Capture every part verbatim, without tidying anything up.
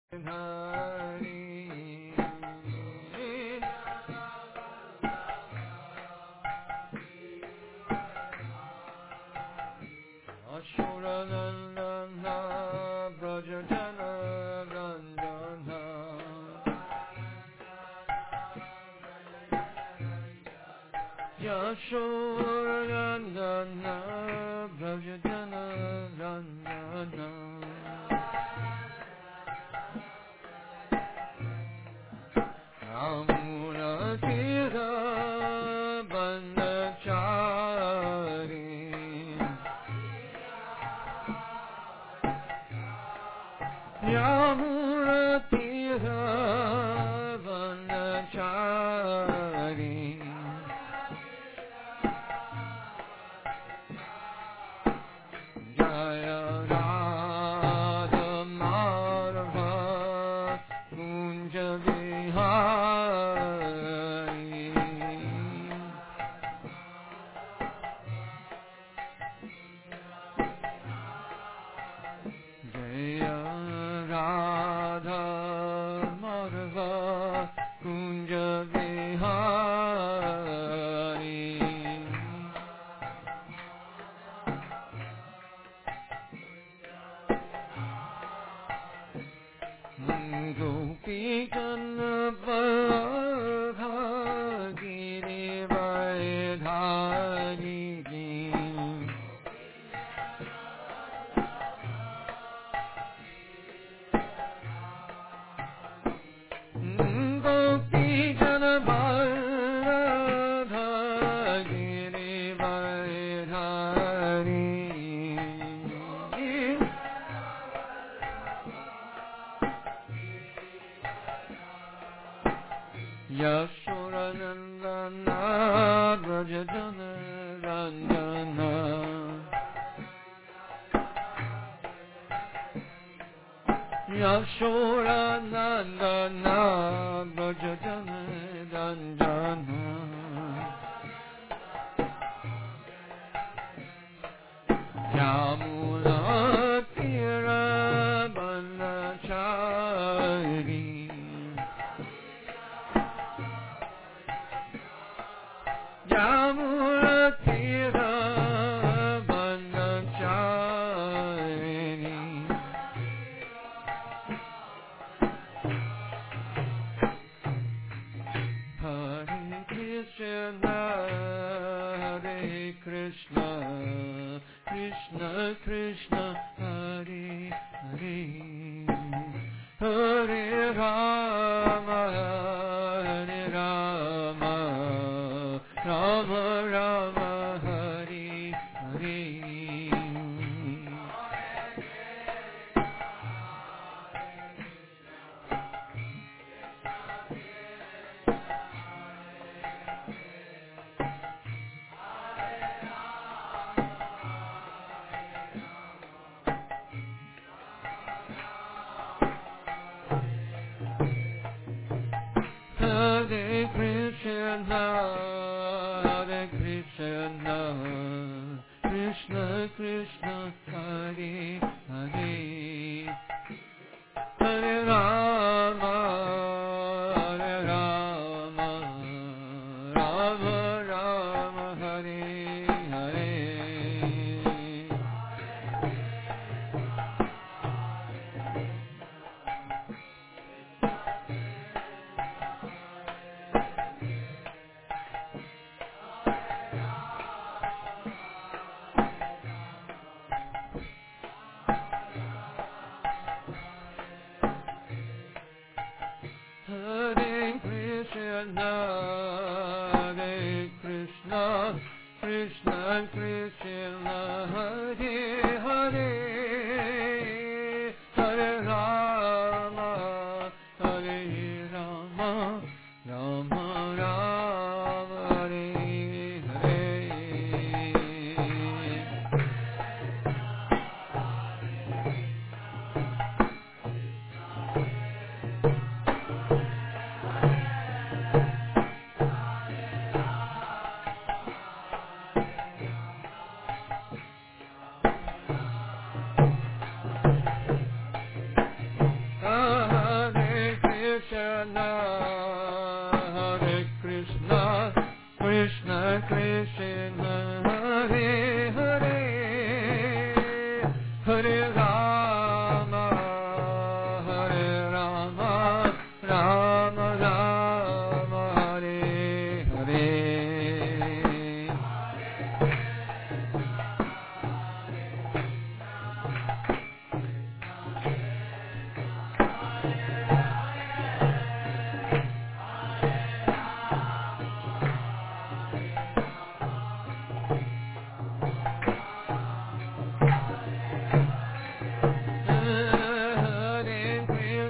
Ashuranandana Brajajana Randana Yashuranandana Brajajana Randana Amunatira Bandachari Yamunatira Bandachari Jaya Radha Madhava Kunja Vihari Jaya Radha Madhava Kunja Vihari Gopi Jana Vallabha Girivardhari Gopi Jana Vallabha Girivardhari Yashuranandana Brajajana Randana Yashuranandana Brajajana Randana Yamunatira Bandachari Yamunatira Bandachari Hare Krishna Hare Krishna Krishna Krishna Hare Hare Hare Rama Hare Rama Rama Rama Hare Hare Hare Krishna Hare Krishna Krishna Krishna Hare Hare Hare Rama Hare Rama Rama Rama Hare Hare Hare Krishna Hare Krishna Krishna Krishna Hare Hare Hare Rama Hare Rama Rama Rama Hare Hare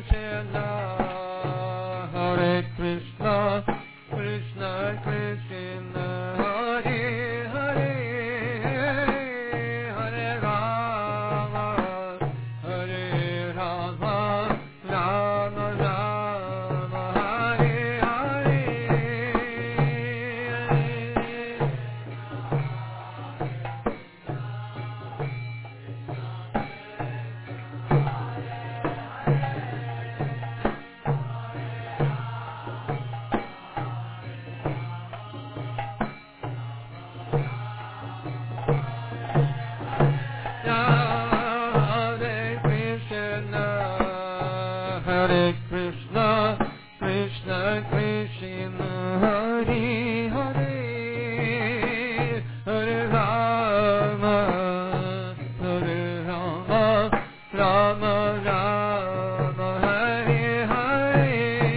Krishna, Hare Krishna, Krishna Krishna, Hare Hare, Hare Rama, Hare Rama, Rama Rama, Hare Hare. Hare Krishna, Hare Krishna, Krishna Krishna, Hare Hare, Hare Rama, Hare Rama, Rama Rama, Hare Hare.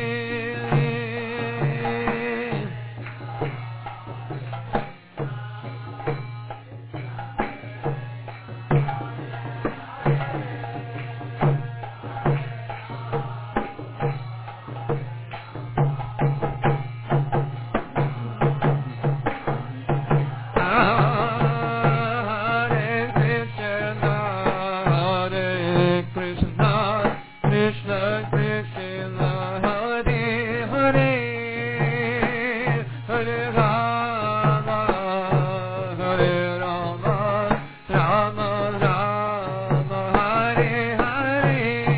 Hare Krishna, Hare Krishna, Krishna Krishna, Hare Hare, Hare Rama, Hare Rama, Rama Rama, Hare Hare.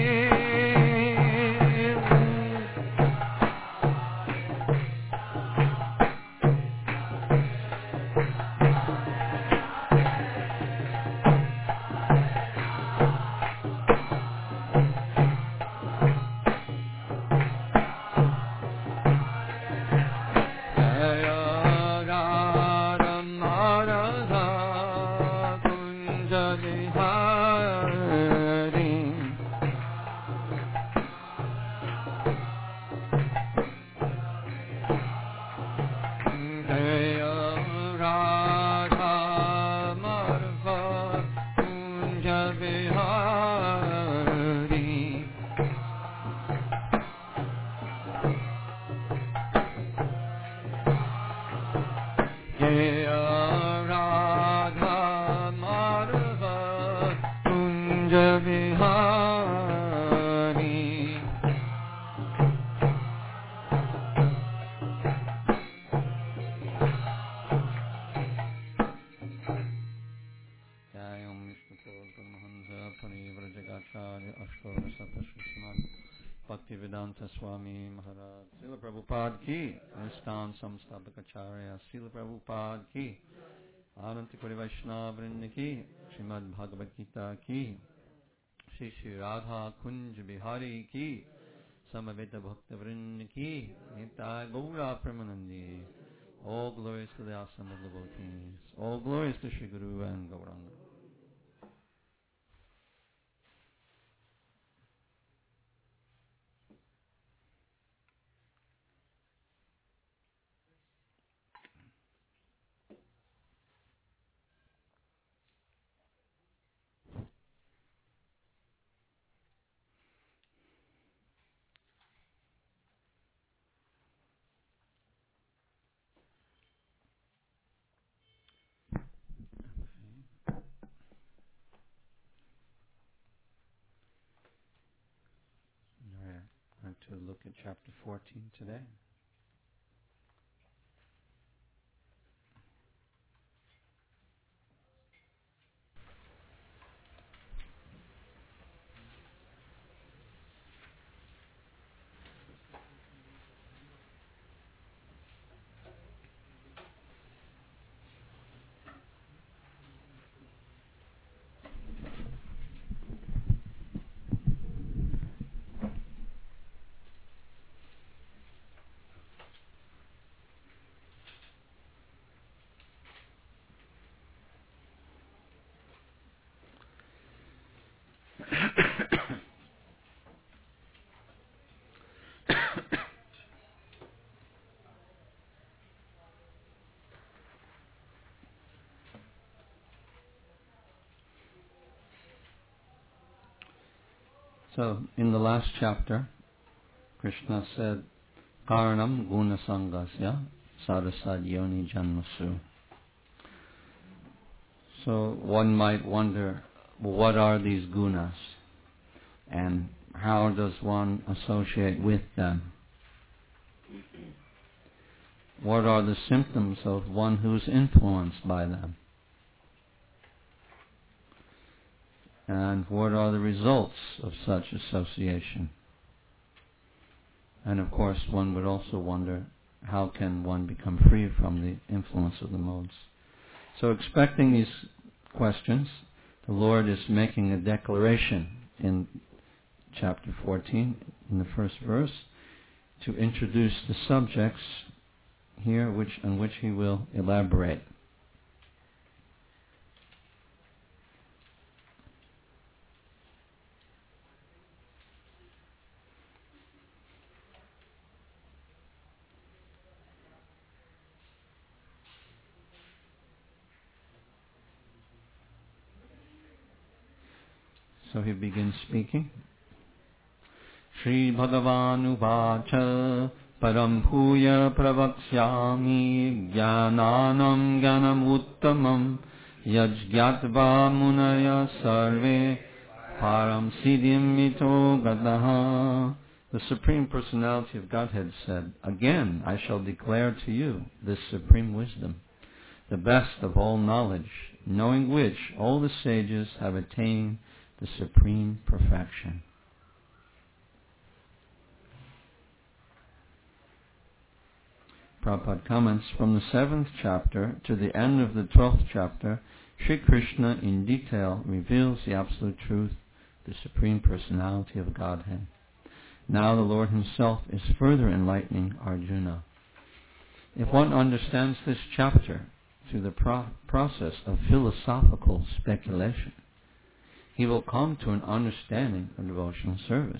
Jaya Radha Madhava Kunja Vihari. Jaya Radha Madhava Kunja Vihari. Jaya Radha Madhava Kunja Vihari. Jai Om Vishnu Paramahansa Parivrajagacharya Ashtora Satasvishman Bhaktivedanta Swami Maharaj. Srila Prabhupada ki, Nistan Samstapakacharya, Srila Prabhupada ki, Ananta Kori Vaishnava Vrinda ki, Srimad Bhagavad Gita ki, Shri Shri Radha Kunj Bihari ki, Samaveta Bhakta Vrinda ki, Nitya Gaura Premanandi. All glories to the awesome of devotees. All glories to Shri Guru and Gauranga. Alright, I'm going to look at chapter fourteen today. So, in the last chapter, Krishna said, Karanam guna sangasya sarasad yoni janmasu. So one might wonder, what are these gunas? And how does one associate with them? What are the symptoms of one who's influenced by them? And what are the results of such association? And of course, one would also wonder, how can one become free from the influence of the modes? So expecting these questions, the Lord is making a declaration in chapter fourteen, in the first verse, to introduce the subjects here which on which he will elaborate. So he begins speaking. Shri Bhagavan Uvacha Param Bhuya Pravaksyami Jnananam Jnanam Uttamam Yajgyatva Munaya Sarve Param Siddhim Mito Gadaha. The Supreme Personality of Godhead said, Again I shall declare to you this supreme wisdom, the best of all knowledge, knowing which all the sages have attained the supreme perfection. Prabhupada comments, from the seventh chapter to the end of the twelfth chapter, Sri Krishna in detail reveals the absolute truth, the Supreme Personality of Godhead. Now the Lord himself is further enlightening Arjuna. If one understands this chapter through the pro- process of philosophical speculation, he will come to an understanding of devotional service.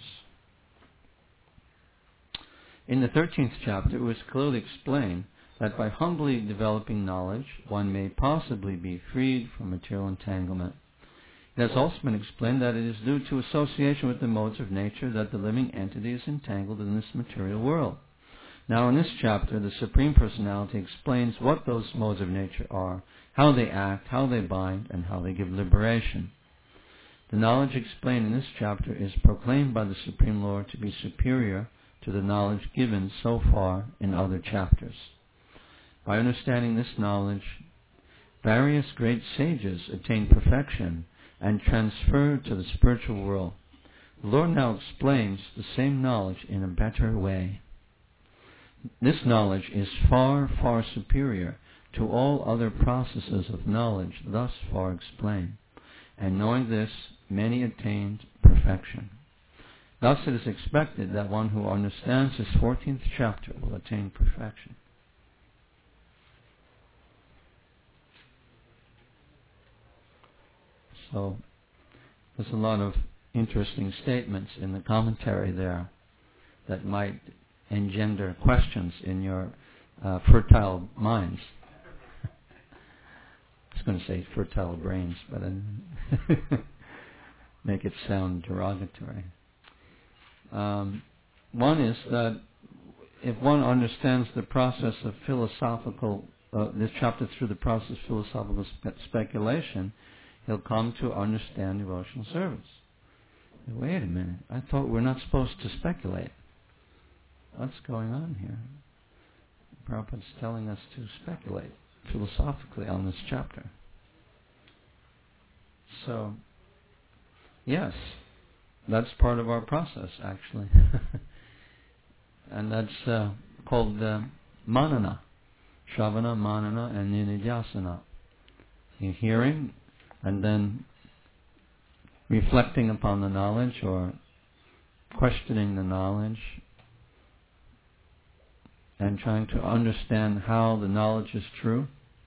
In the thirteenth chapter, it was clearly explained that by humbly developing knowledge, one may possibly be freed from material entanglement. It has also been explained that it is due to association with the modes of nature that the living entity is entangled in this material world. Now in this chapter, the Supreme Personality explains what those modes of nature are, how they act, how they bind, and how they give liberation. The knowledge explained in this chapter is proclaimed by the Supreme Lord to be superior to the knowledge given so far in other chapters. By understanding this knowledge, various great sages attain perfection and transfer to the spiritual world. The Lord now explains the same knowledge in a better way. This knowledge is far, far superior to all other processes of knowledge thus far explained. And knowing this, many attained perfection. Thus it is expected that one who understands this fourteenth chapter will attain perfection. So, there's a lot of interesting statements in the commentary there that might engender questions in your uh, fertile minds. I was going to say fertile brains, but I didn't make it sound derogatory. Um, one is that if one understands the process of philosophical, uh, this chapter through the process of philosophical spe- speculation, he'll come to understand devotional service. Wait a minute, I thought we're not supposed to speculate. What's going on here? Prabhupada's telling us to speculate philosophically on this chapter. So, yes, that's part of our process, actually. And that's uh, called uh, manana, Shravana, manana, and nididhyasana. You're hearing and then reflecting upon the knowledge or questioning the knowledge and trying to understand how the knowledge is true.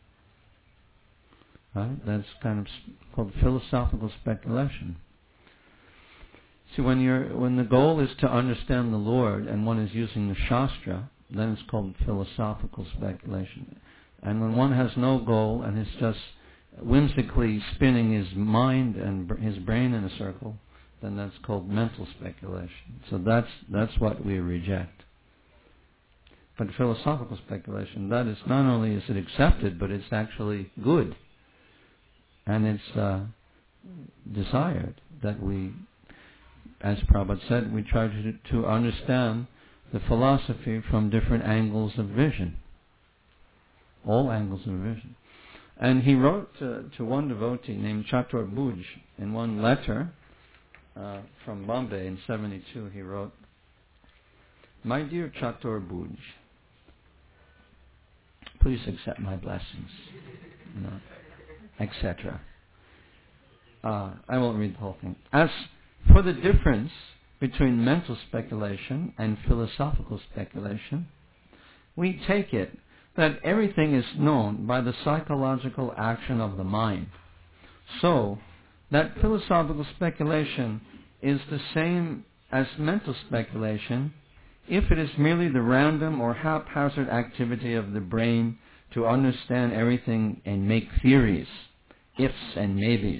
Right? That's kind of called philosophical speculation. See, when you're when the goal is to understand the Lord and one is using the Shastra, then it's called philosophical speculation. And when one has no goal and is just whimsically spinning his mind and br- his brain in a circle, then that's called mental speculation. So that's that's what we reject. But philosophical speculation, that is, not only is it accepted, but it's actually good. And it's uh, desired that we, as Prabhupada said, we try to, to understand the philosophy from different angles of vision. All angles of vision. And he wrote to, to one devotee named Chatur Bhuj in one letter uh, from Bombay in seventy-two. He wrote, "My dear Chatur Bhuj, please accept my blessings," you know, et cetera. Uh, I won't read the whole thing. As for the difference between mental speculation and philosophical speculation, we take it that everything is known by the psychological action of the mind. So, that philosophical speculation is the same as mental speculation if it is merely the random or haphazard activity of the brain to understand everything and make theories, ifs and maybes.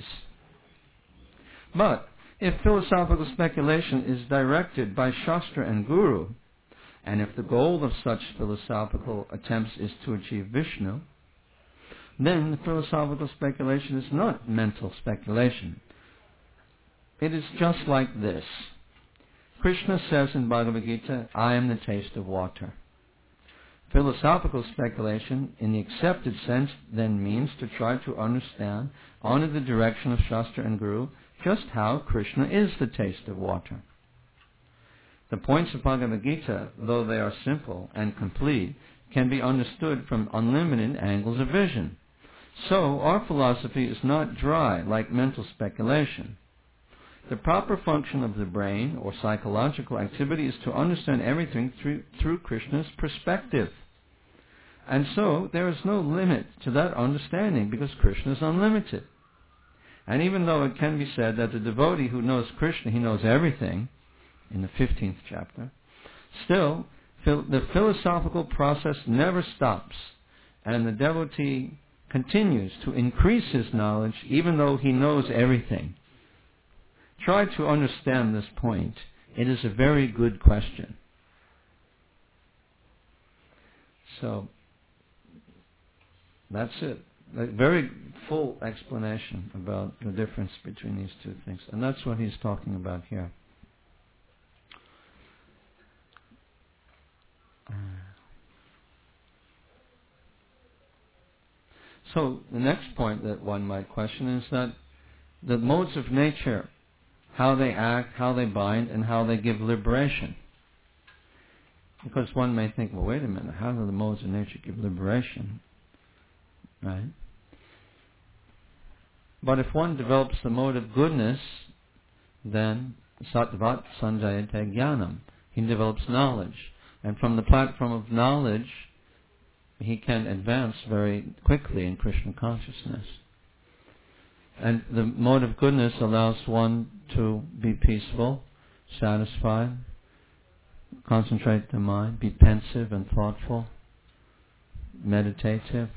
But if philosophical speculation is directed by Shastra and Guru, and if the goal of such philosophical attempts is to achieve Vishnu, then the philosophical speculation is not mental speculation. It is just like this. Krishna says in Bhagavad Gita, "I am the taste of water." Philosophical speculation, in the accepted sense, then means to try to understand, under the direction of Shastra and Guru, just how Krishna is the taste of water. The points of Bhagavad Gita, though they are simple and complete, can be understood from unlimited angles of vision. So, our philosophy is not dry like mental speculation. The proper function of the brain, or psychological activity, is to understand everything through, through Krishna's perspective. And so, there is no limit to that understanding, because Krishna is unlimited. And even though it can be said that the devotee who knows Krishna, he knows everything, in the fifteenth chapter, still, phil- the philosophical process never stops, and the devotee continues to increase his knowledge even though he knows everything. Try to understand this point. It is a very good question. So, that's it. A very full explanation about the difference between these two things. And that's what he's talking about here. So, the next point that one might question is that the modes of nature, how they act, how they bind, and how they give liberation. Because one may think, well, wait a minute, how do the modes of nature give liberation? Right? But if one develops the mode of goodness, then sattvat sanjayate jnanam. He develops knowledge. And from the platform of knowledge, he can advance very quickly in Krishna consciousness. And the mode of goodness allows one to be peaceful, satisfied, concentrate the mind, be pensive and thoughtful, meditative,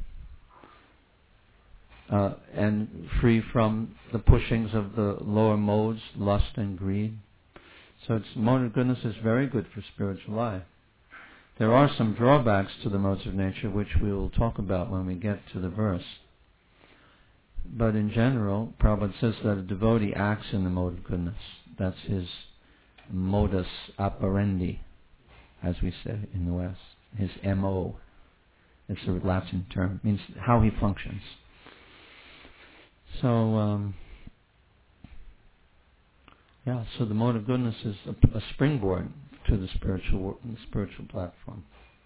uh, and free from the pushings of the lower modes, lust and greed. So its mode of goodness is very good for spiritual life. There are some drawbacks to the modes of nature which we will talk about when we get to the verse. But in general, Prabhupada says that a devotee acts in the mode of goodness. That's his modus operandi, as we say in the West. His M O. It's a Latin term. It means how he functions. So, um, yeah, so the mode of goodness is a, a springboard to the spiritual the spiritual platform.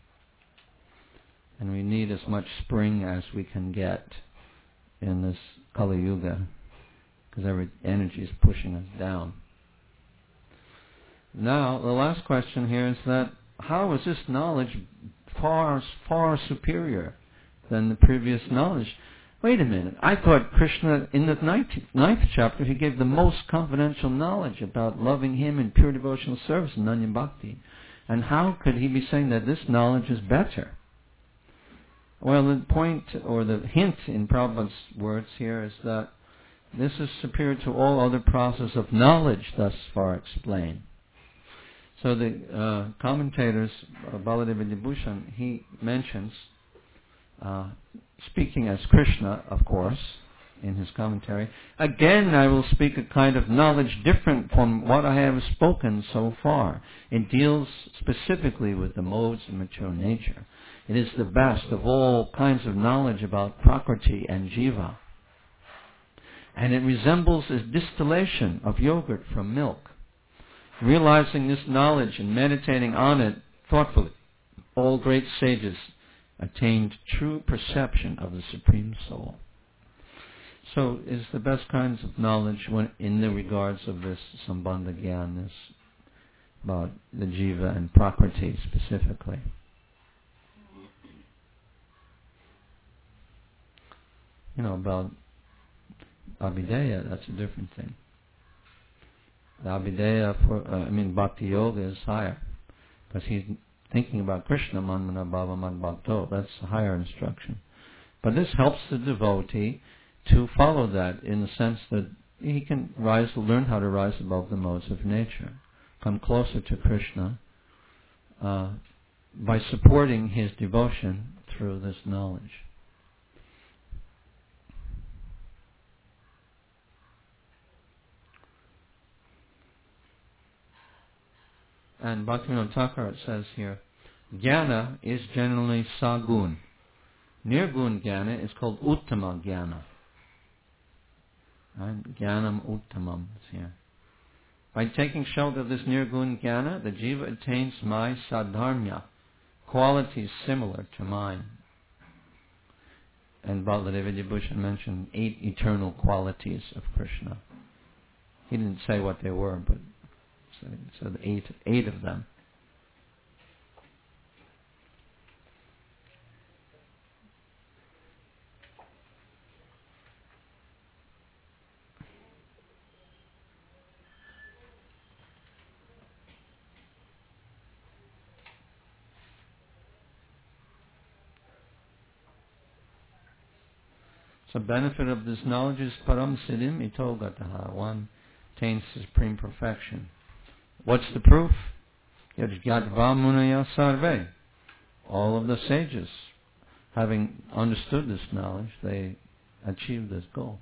And we need as much spring as we can get in this Kali Yuga, because every energy is pushing us down. Now, the last question here is that how is this knowledge far, far superior than the previous knowledge? Wait a minute, I thought Krishna, in the ninth, ninth chapter, he gave the most confidential knowledge about loving him in pure devotional service in Ananya Bhakti. And how could he be saying that this knowledge is better? Well, the point, or the hint in Prabhupada's words here is that this is superior to all other process of knowledge thus far explained. So the uh, commentators, uh, Baladeva Vibhushan, he mentions, uh, speaking as Krishna, of course, in his commentary, again I will speak a kind of knowledge different from what I have spoken so far. It deals specifically with the modes of mature nature. It is the best of all kinds of knowledge about Prakriti and Jiva. And it resembles a distillation of yogurt from milk. Realizing this knowledge and meditating on it thoughtfully, all great sages attained true perception of the Supreme Soul. So is the best kinds of knowledge when, in the regards of this Sambandha Gyan, this about the Jiva and Prakriti specifically. You know, about Abhideya, that's a different thing. The Abhideya for, uh, I mean, Bhakti Yoga is higher, because he's thinking about Krishna, Manmana Bhava Mad Bhakto, that's a higher instruction. But this helps the devotee to follow that in the sense that he can rise, learn how to rise above the modes of nature, come closer to Krishna uh, by supporting his devotion through this knowledge. And Bhaktivinoda Thakur, it says here, Jnana is generally sagun. Nirgun Jnana is called Uttama Jnana. Right? Jnanam Uttamam is here. By taking shelter of this Nirgun Jnana, the Jiva attains my sadharmya, qualities similar to mine. And Baladeva Vibhushan mentioned eight eternal qualities of Krishna. He didn't say what they were, but so, so the eight, eight of them. So benefit of this knowledge is param siddhim ito gataha. One attains supreme perfection. What's the proof? Yajgyatva munaya sarve. All of the sages, having understood this knowledge, they achieved this goal.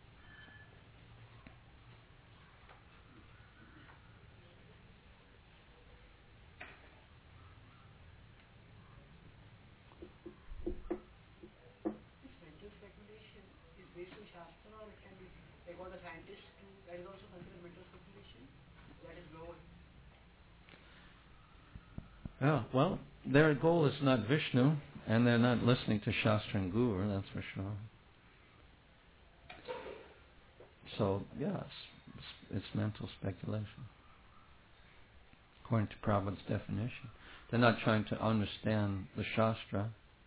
Yeah, well, their goal is not Vishnu, and they're not listening to Shastra and Guru, that's for sure. So, yes, it's, it's mental speculation, according to Prabhupada's definition. They're not trying to understand the Shastra,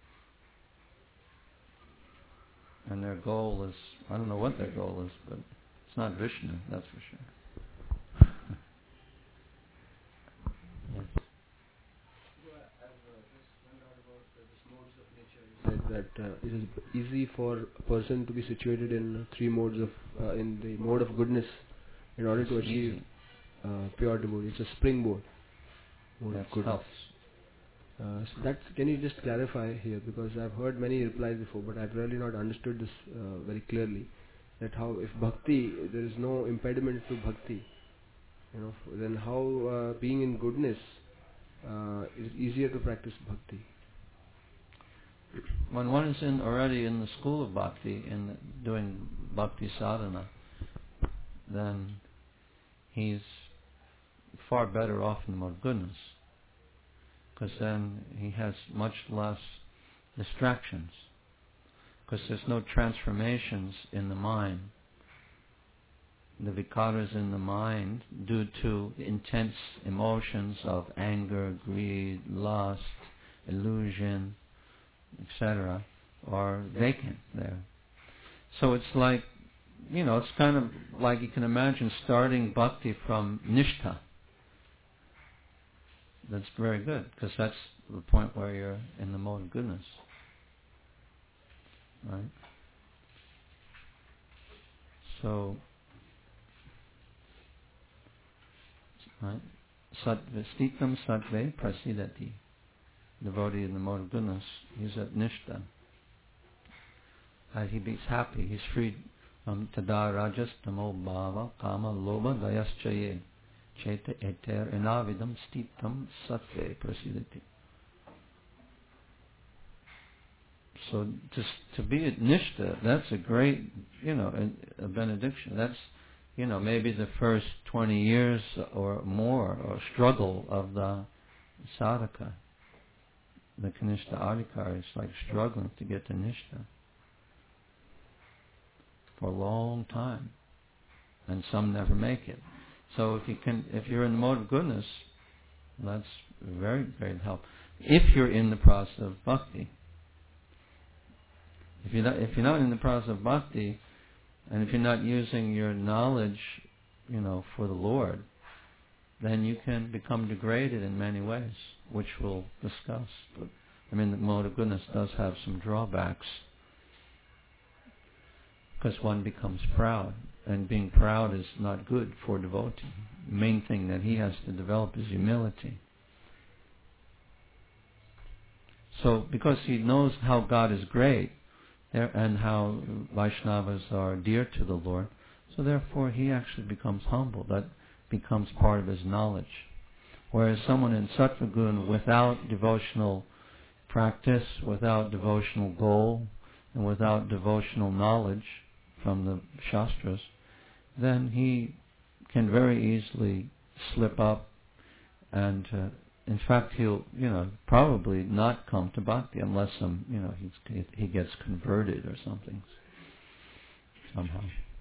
and their goal is, I don't know what their goal is, but it's not Vishnu, that's for sure. Yes. That uh, it is easy for a person to be situated in three modes of, uh, in the mode of goodness in order it's to achieve uh, pure devotee. It's a springboard mode of goodness. Uh, so that's, can you just clarify here, because I've heard many replies before, but I've really not understood this uh, very clearly. That how if bhakti, there is no impediment to bhakti, you know, then how uh, being in goodness uh, is easier to practice bhakti. When one is in already in the school of bhakti, in doing bhakti sadhana, then he's far better off in the mode of goodness, because then he has much less distractions, because there's no transformations in the mind. The vikaras in the mind, due to intense emotions of anger, greed, lust, illusion, et cetera, are vacant there. So it's like, you know, it's kind of like you can imagine starting bhakti from nishtha. That's very good, because that's the point where you're in the mode of goodness. Right? So, right? Sattva, stitam sattve prasidati. Devotee in the mode of goodness, he's at nishta. Uh, he he's happy, he's freed from tada rajas tamo bhava kama loba dayaschaye cheta eter enavidam stitam sattve prasidati. So just to be at nishta, that's a great, you know, a, a benediction. That's, you know, maybe the first twenty years or more or struggle of the sadhaka. The Kanishta Adhikari is like struggling to get to nishta for a long time, and some never make it. So if you can, if you're in the mode of goodness, that's very great help. If you're in the process of bhakti. If you're not, if you're not in the process of bhakti, and if you're not using your knowledge, you know, for the Lord, then you can become degraded in many ways, which we'll discuss. But I mean, the mode of goodness does have some drawbacks, because one becomes proud, and being proud is not good for a devotee. The main thing that he has to develop is humility. So, because he knows how God is great, and how Vaishnavas are dear to the Lord, so therefore he actually becomes humble. That becomes part of his knowledge. Whereas someone in Sattva Gun without devotional practice, without devotional goal, and without devotional knowledge from the Shastras, then he can very easily slip up, and uh, in fact he'll, you know, probably not come to bhakti unless some, you know, he's, he gets converted or something somehow.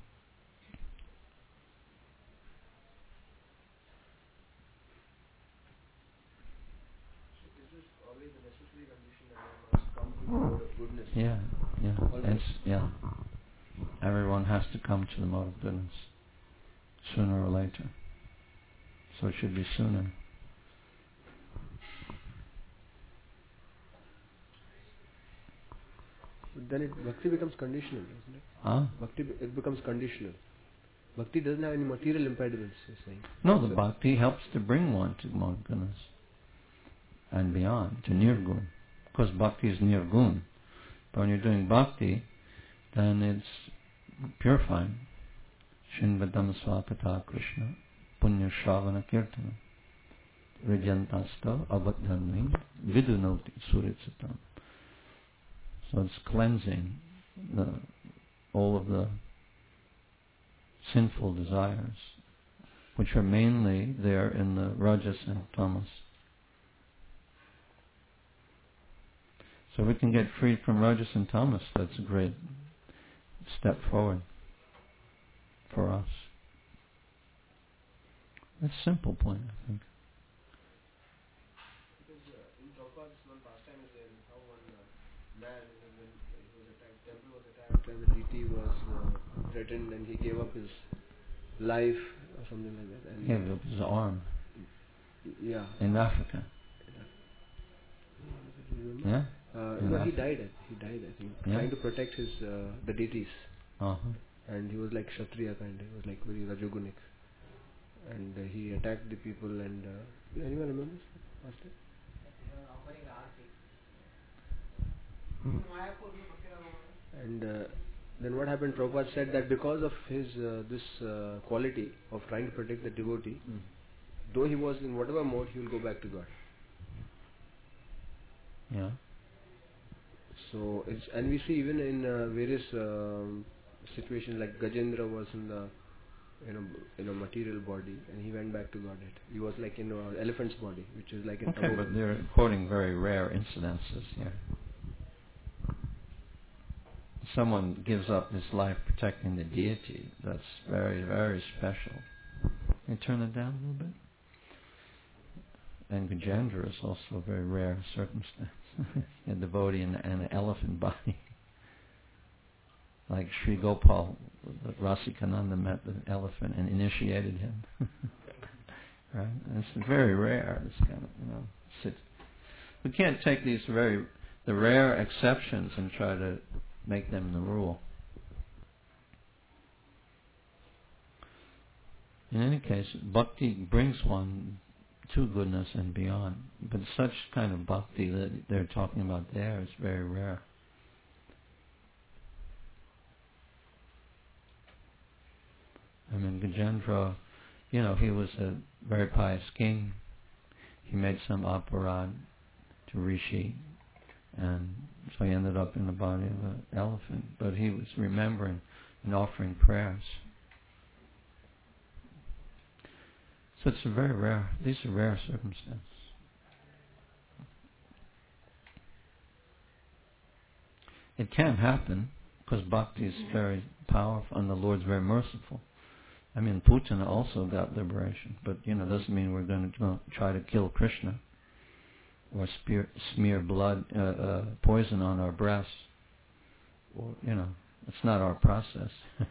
Mode of goodness. Yeah, yeah, it's, yeah. Everyone has to come to the mode of goodness sooner or later. So it should be sooner. But then it, bhakti becomes conditional, doesn't it? Huh? Bhakti, it becomes conditional. Bhakti doesn't have any material impediments, you're saying. No, so the bhakti helps to bring one to mode of goodness and beyond, to nirgun. Because bhakti is nirgun. But when you're doing bhakti, then it's purifying. Shinvadam swakata Krishna punya shravana kirtana Rijantasta avadhanvi vidunoti suritsatam. So it's cleansing the, all of the sinful desires, which are mainly there in the rajas and tamas. So we can get freed from rajas and tamas. That's a great step forward for us. That's a simple point, I think. Because uh, in Prabhupada's one pastime is there, how one uh, man, when he was attacked, temple was attacked, and the deity was uh, threatened, and he gave up his life or something like that. And He gave up his arm. Yeah. In Africa. Yeah. Yeah? Uh, no, he died. He died. I think Yeah? trying to protect his uh, the deities. Uh-huh. And he was like Kshatriya kind. He was like very Rajogunic. And uh, he attacked the people. And uh, anyone remember this? Master? Hmm. And uh, then what happened? Prabhupada said that because of his uh, this uh, quality of trying to protect the devotee, mm. though he was in whatever mode, he will go back to God. Yeah. So it's, and we see even in uh, various um, situations, like Gajendra was in the you know in a material body, and he went back to Godhead. He was like in an elephant's body, which is like an okay, above. but they're quoting very rare incidences here. Someone gives up his life protecting the deity. That's very, very special. Can you turn it down a little bit? And Gajendra is also a very rare circumstance. A devotee in an elephant body. Like Sri Gopal, Rasikananda met the elephant and initiated him. Right? And it's very rare. This kind of, you know, sit. We can't take these very, the rare exceptions and try to make them the rule. in any case, bhakti brings one to goodness and beyond. But such kind of bhakti that they're talking about there is very rare. I mean, Gajendra, you know, he was a very pious king. He made some aparad to Rishi, and so he ended up in the body of an elephant. But he was remembering and offering prayers. So it's a very rare, these are rare circumstances. It can happen, because bhakti is very powerful and the Lord's very merciful. I mean, Putana also got liberation, but, you know, doesn't mean we're going to try to kill Krishna or spear, smear blood, uh, uh, poison on our breasts. Or, you know, it's not our process.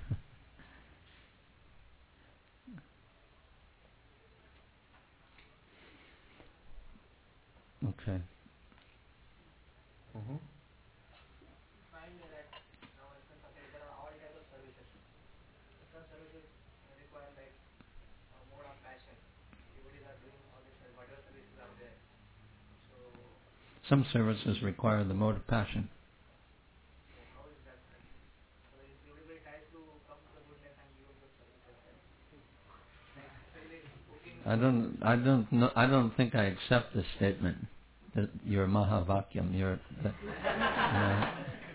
Okay. Mm-hmm. Find that now in Sunday there are all types of services. Some services require like uh, more of passion. Devotees are doing all this, whatever services are there. So some services require the mode of passion. So how is that? So if everybody tries to come to the goodness and give up those services, right? Like, especially cooking. I don't. I don't know. I don't think I accept this statement. That you're Mahavakyam. You're. That, you know,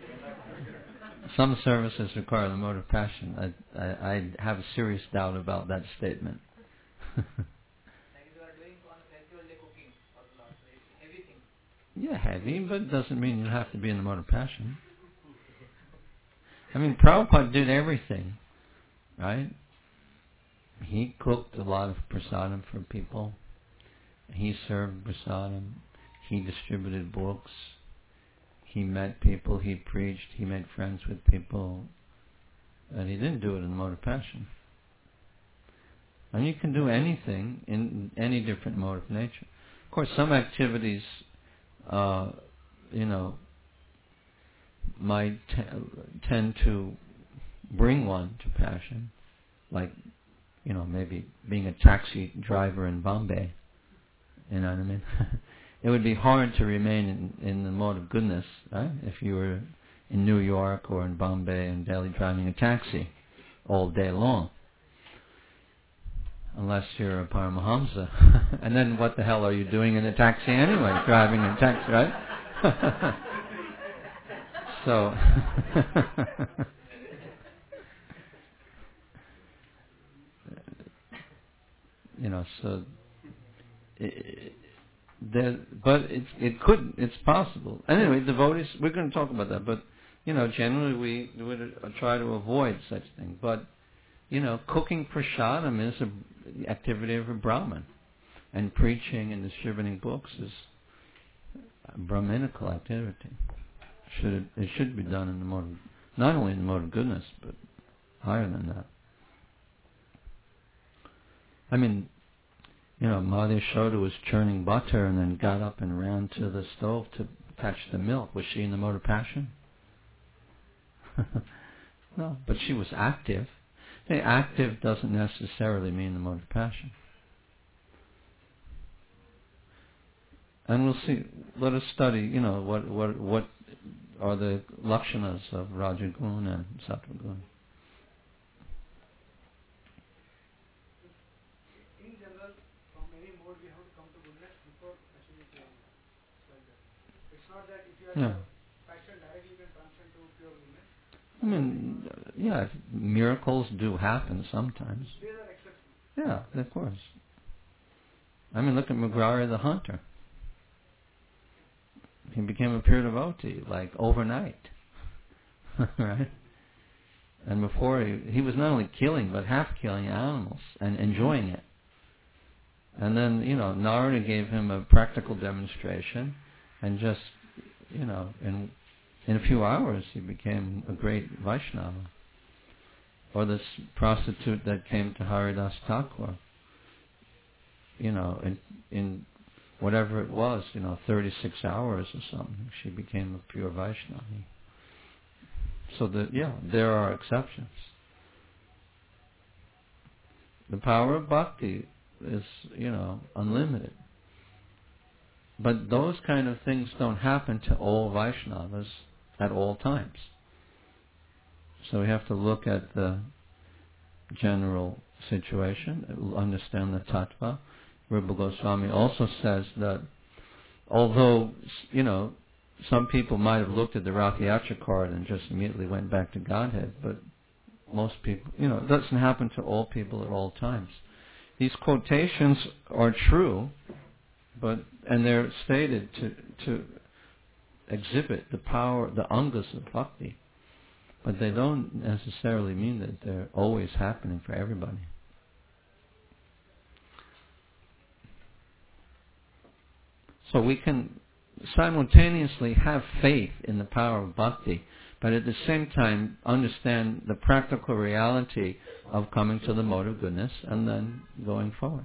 some services require the mode of passion. I, I, I have a serious doubt about that statement. Like if you are doing on a festival day cooking for the Lord, so it's heavy thing. Yeah, heavy, but it doesn't mean you have to be in the mode of passion. I mean, Prabhupada did everything, right? He cooked a lot of prasadam for people. He served prasadam. He distributed books. He met people. He preached. He made friends with people. And he didn't do it in the mode of passion. And you can do anything in any different mode of nature. Of course, some activities, uh, you know, might t- tend to bring one to passion, like, you know, maybe being a taxi driver in Bombay. You know what I mean? It would be hard to remain in, in the mode of goodness, right? If you were in New York or in Bombay and Delhi driving a taxi all day long. Unless you're a Paramahamsa. And then what the hell are you doing in a taxi anyway? Driving a taxi, right? So, you know, so, it, there, but it it could, it's possible. Anyway, devotees, we're going to talk about that, but, you know, generally we would try to avoid such things. But, you know, cooking prasadam is an activity of a Brahmin, and preaching and distributing books is a Brahminical activity. Should it, it should be done in the mode of, not only in the mode of goodness, but higher than that. I mean, you know, Mother Yashoda was churning butter and then got up and ran to the stove to fetch the milk. Was she in the mode of passion? No, but she was active. Hey, active doesn't necessarily mean the mode of passion. And we'll see. Let us study, you know, what what what are the lakshanas of Rajagun and Sattvagun. In general, from any mode we have to come to goodness before achieving pure goodness. Like that. It's not that if you have Yeah. passion directly you can transcend to pure goodness. I mean, yeah, miracles do happen sometimes. These are exceptions. Yeah, of course. I mean, look at Mugrari the hunter. He became a pure devotee, like, overnight. Right? And before, he, he was not only killing, but half-killing animals and enjoying it. And then, you know, Narada gave him a practical demonstration, and just, you know, in in a few hours he became a great Vaishnava. Or this prostitute that came to Haridas Thakur, you know, in in whatever it was, you know, thirty-six hours or something, she became a pure Vaishnava. So that, yeah, there are exceptions. The power of bhakti is, you know, unlimited. But those kind of things don't happen to all Vaishnavas at all times. So we have to look at the general situation, understand the tattva. Rupa Goswami also says that although, you know, some people might have looked at the Rath Yatra card and just immediately went back to Godhead, but most people, you know, it doesn't happen to all people at all times. These quotations are true, but and they're stated to to exhibit the power, the angas of bhakti, but they don't necessarily mean that they're always happening for everybody. So we can simultaneously have faith in the power of bhakti, but at the same time understand the practical reality of coming to the mode of goodness and then going forward.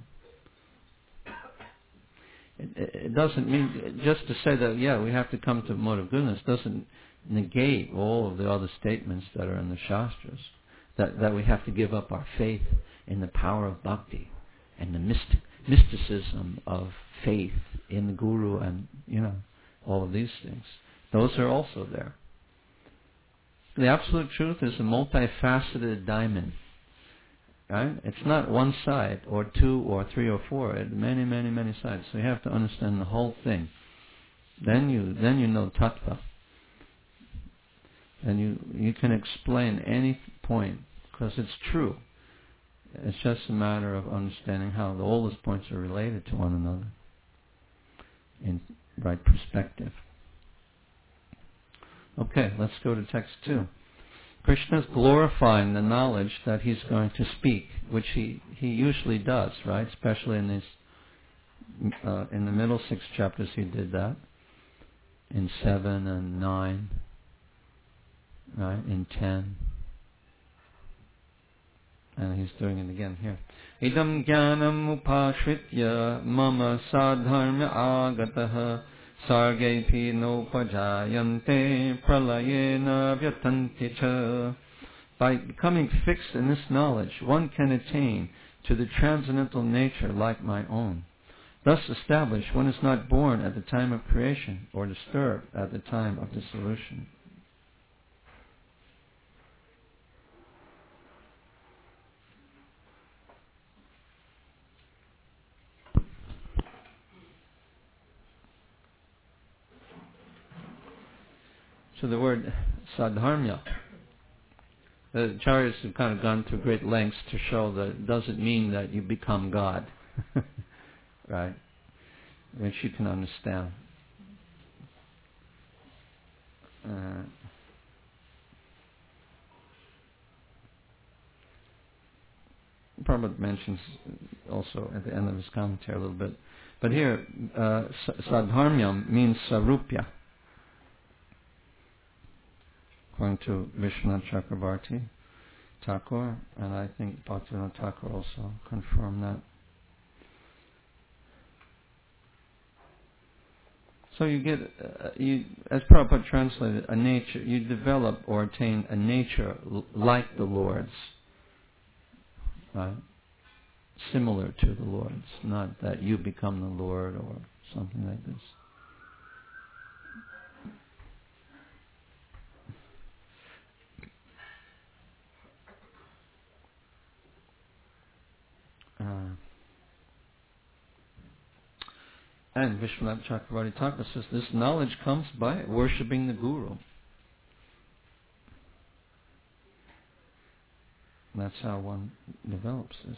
It, it doesn't mean, just to say that, yeah, we have to come to the mode of goodness doesn't negate all of the other statements that are in the Shastras, that, that we have to give up our faith in the power of bhakti and the mystic, mysticism of faith in the Guru and, you know, all of these things. Those are also there. The absolute truth is a multifaceted diamond. Right? It's not one side or two or three or four. It's many, many, many sides. So you have to understand the whole thing. Then you then you know tattva. And you you can explain any point because it's true. It's just a matter of understanding how the, all those points are related to one another in right perspective. Okay, let's go to text two. Krishna is glorifying the knowledge that he's going to speak, which he, he usually does, right? Especially in these, uh, in the middle six chapters he did that. In seven and nine, right? In ten. And he's doing it again here. Idam jnanam upashritya mama sadharma agataha sargepi nopajayante pralayena vyatanti cha. By becoming fixed in this knowledge, one can attain to the transcendental nature like my own. Thus established, one is not born at the time of creation or disturbed at the time of dissolution. So the word sadharmya, the acharyas have kind of gone through great lengths to show that it doesn't mean that you become God, right? Which you can understand. Uh, Prabhupada mentions also at the end of his commentary a little bit. But here, uh, sadharmya means sarupya. According to Vishwanath Chakravarti Thakur, and I think Bhaktivinoda Thakur also confirmed that. So you get, uh, you, as Prabhupada translated, a nature, you develop or attain a nature l- like the Lord's, right? Similar to the Lord's, not that you become the Lord or something like this. Uh, and Vishwanath Chakravarti Thakur says this knowledge comes by worshipping the Guru. That's how one develops this.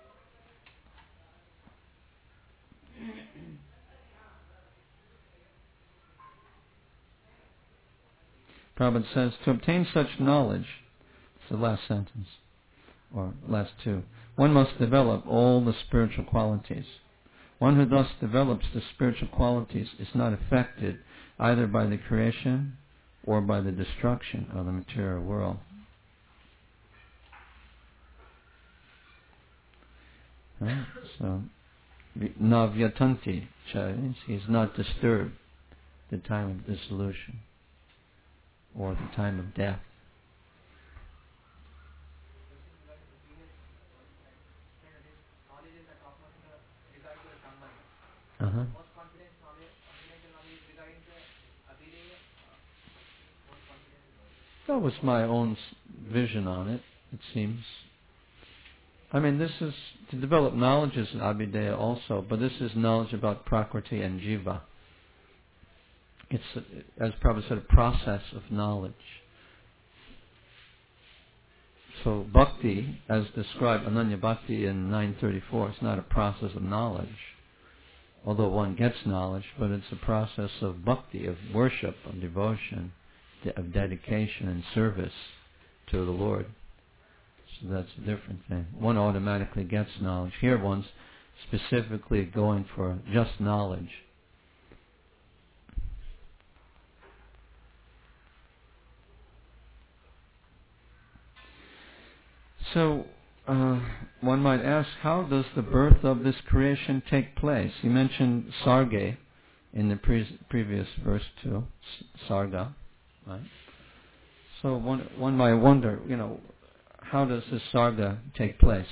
Prabhupada says, to obtain such knowledge, it's the last sentence, or last two, one must develop all the spiritual qualities. One who thus develops the spiritual qualities is not affected either by the creation or by the destruction of the material world. Right? So, navyatanti, he is not disturbed at the time of dissolution or the time of death. Uh-huh. most confident knowledge, confidential knowledge is regarding the Abhideya, uh, most confidential knowledge. That was my own s- vision on it, it seems. I mean, this is, to develop knowledge is Abhideya also, but this is knowledge about Prakriti and Jiva. It's, as Prabhupada said, a process of knowledge. So bhakti, as described, Ananya Bhakti in nine thirty-four, it's not a process of knowledge, although one gets knowledge, but it's a process of bhakti, of worship, of devotion, de- of dedication and service to the Lord. So that's a different thing. One automatically gets knowledge. Here one's specifically going for just knowledge. So, uh, one might ask, how does the birth of this creation take place? You mentioned Sarge in the pre- previous verse too, Sarga, right? So one one might wonder, you know, how does this Sarga take place?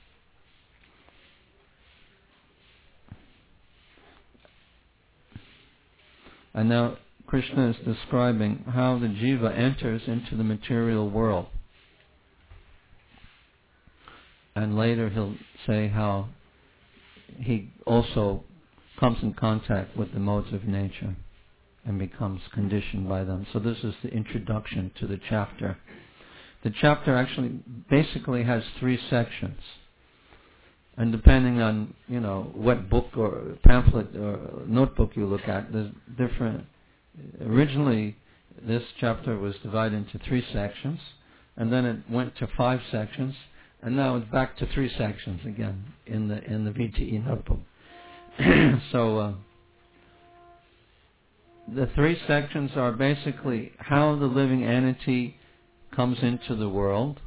And now Krishna is describing how the jiva enters into the material world. And later he'll say how he also comes in contact with the modes of nature and becomes conditioned by them. So this is the introduction to the chapter. The chapter actually basically has three sections. And depending on, you know, what book or pamphlet or notebook you look at, there's different. Originally, this chapter was divided into three sections, and then it went to five sections, and now it's back to three sections again in the in the V T E notebook. So uh, the three sections are basically how the living entity comes into the world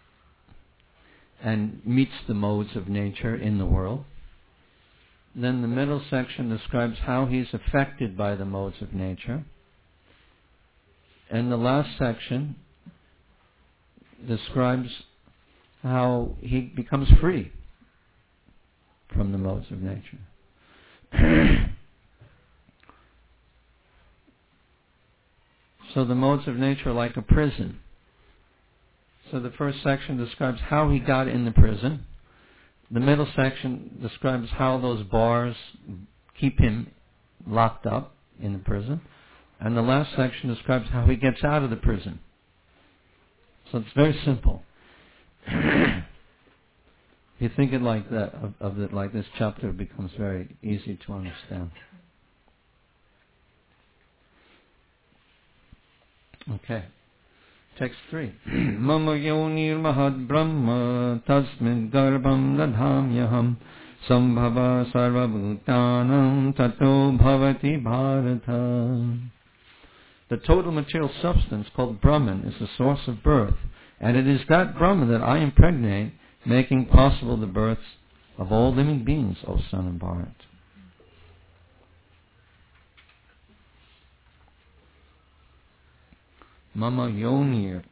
and meets the modes of nature in the world. Then the middle section describes how he's affected by the modes of nature. And the last section describes how he becomes free from the modes of nature. So the modes of nature are like a prison. So the first section describes how he got in the prison. The middle section describes how those bars keep him locked up in the prison. And the last section describes how he gets out of the prison. So it's very simple. If you think it like that, of, of it like this, chapter becomes very easy to understand. Okay. Text three. Mama yonir mahad brahma tasmid garbham dadhamyaham sambhava sarvabhutanam tato bhavati bharata. The total material substance called Brahman is the source of birth, and it is that Brahman that I impregnate, making possible the births of all living beings, O son of Bharat. Mama yonir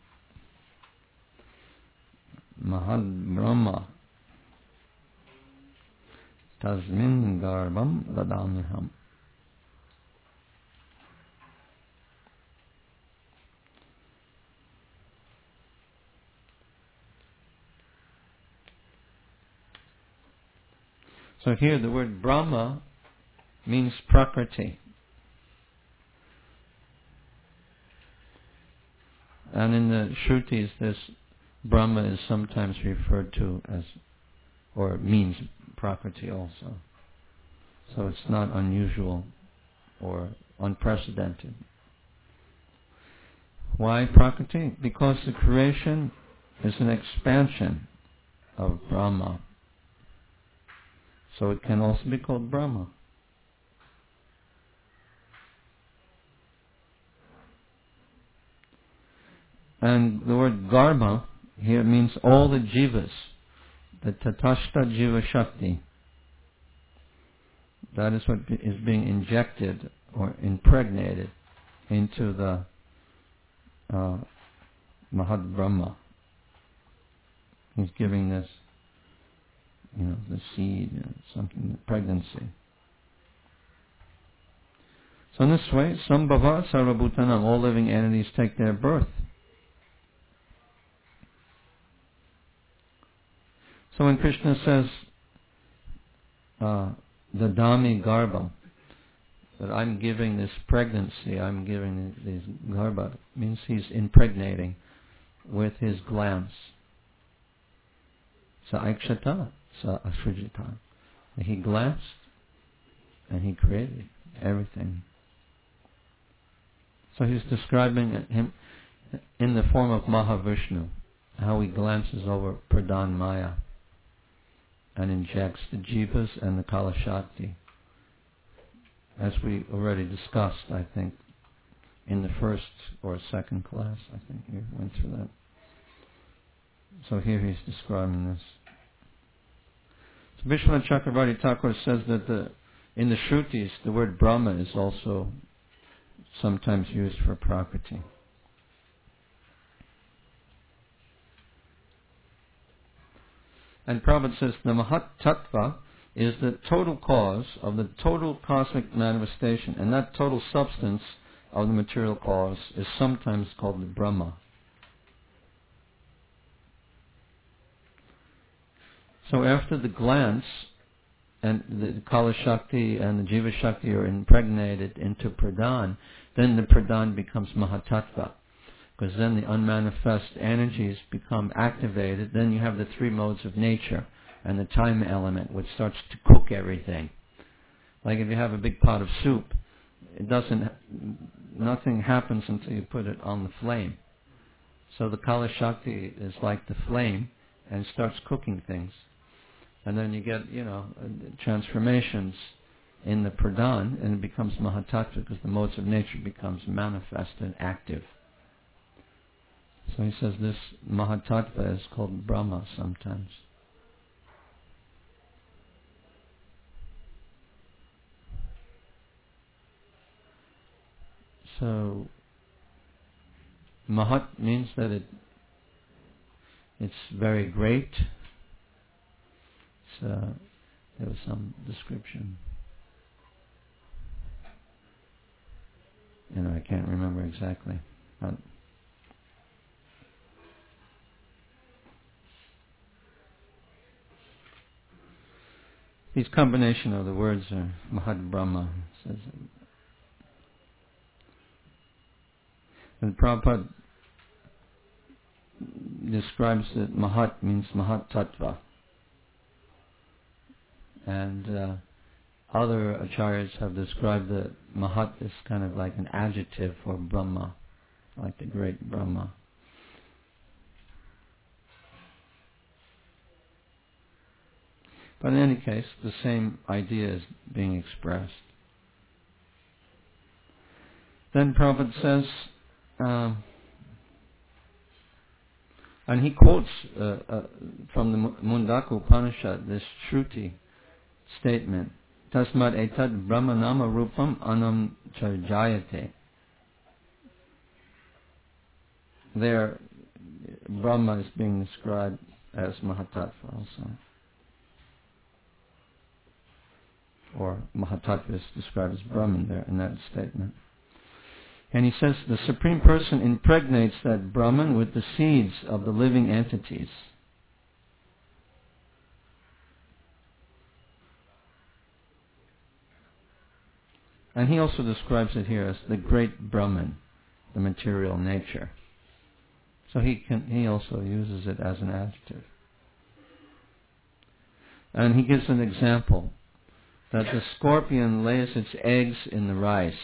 mahad brahma tasmin garbham dadamyaham. So here the word Brahma means Prakriti. And in the Shrutis, this Brahma is sometimes referred to as, or means Prakriti also. So it's not unusual or unprecedented. Why Prakriti? Because the creation is an expansion of Brahma. So it can also be called Brahma. And the word Garbha here means all the jivas, the Tatashta Jiva Shakti. That is what is being injected or impregnated into the uh, Mahad Brahma. He's giving this, you know, the seed, you know, something, the pregnancy. So in this way, Sambhava Sarvabhutanam, all living entities take their birth. So when Krishna says, uh, Dadami Garbha, that I'm giving this pregnancy, I'm giving this Garbha, means he's impregnating with his glance. Sa Aikshata, Sa Asrijita. He glanced and he created everything. So he's describing him in the form of Mahavishnu, how he glances over Pradhan Maya and injects the jivas and the Kala Shakti. As we already discussed, I think, in the first or second class, I think you went through that. So here he's describing this. So Vishwanath Chakravarti Thakur says that the, in the Shrutis, the word Brahma is also sometimes used for Prakriti. And Prabhupada says the Mahat Tattva is the total cause of the total cosmic manifestation, and that total substance of the material cause is sometimes called the Brahma. So after the glance and the Kala Shakti and the Jiva Shakti are impregnated into Pradhan, then the Pradhan becomes Mahatattva. Because then the unmanifest energies become activated. Then you have the three modes of nature and the time element, which starts to cook everything. Like if you have a big pot of soup, it doesn't, nothing happens until you put it on the flame. So the Kala Shakti is like the flame and starts cooking things. And then you get, you know, transformations in the Pradhan, and it becomes Mahatattva because the modes of nature becomes manifest and active. So he says this Mahatattva is called Brahma sometimes. So Mahat means that it it's very great. It's, uh, there was some description. You know, I can't remember exactly. But these combination of the words are Mahat Brahma. Says it. And Prabhupada describes that Mahat means Mahat Tattva. And uh, other acharyas have described that Mahat is kind of like an adjective for Brahma, like the great Brahma. But in any case, the same idea is being expressed. Then Prabhupada says, uh, and he quotes uh, uh, from the Mundaka Upanishad, this Shruti statement, Tasmad etad brahmanama rupam anam charjayate. There, Brahma is being described as Mahatattva also. Or Mahatattva is described as Brahman there in that statement. And he says the Supreme Person impregnates that Brahman with the seeds of the living entities. And he also describes it here as the great Brahman, the material nature. So he can he also uses it as an adjective. And he gives an example that the scorpion lays its eggs in the rice.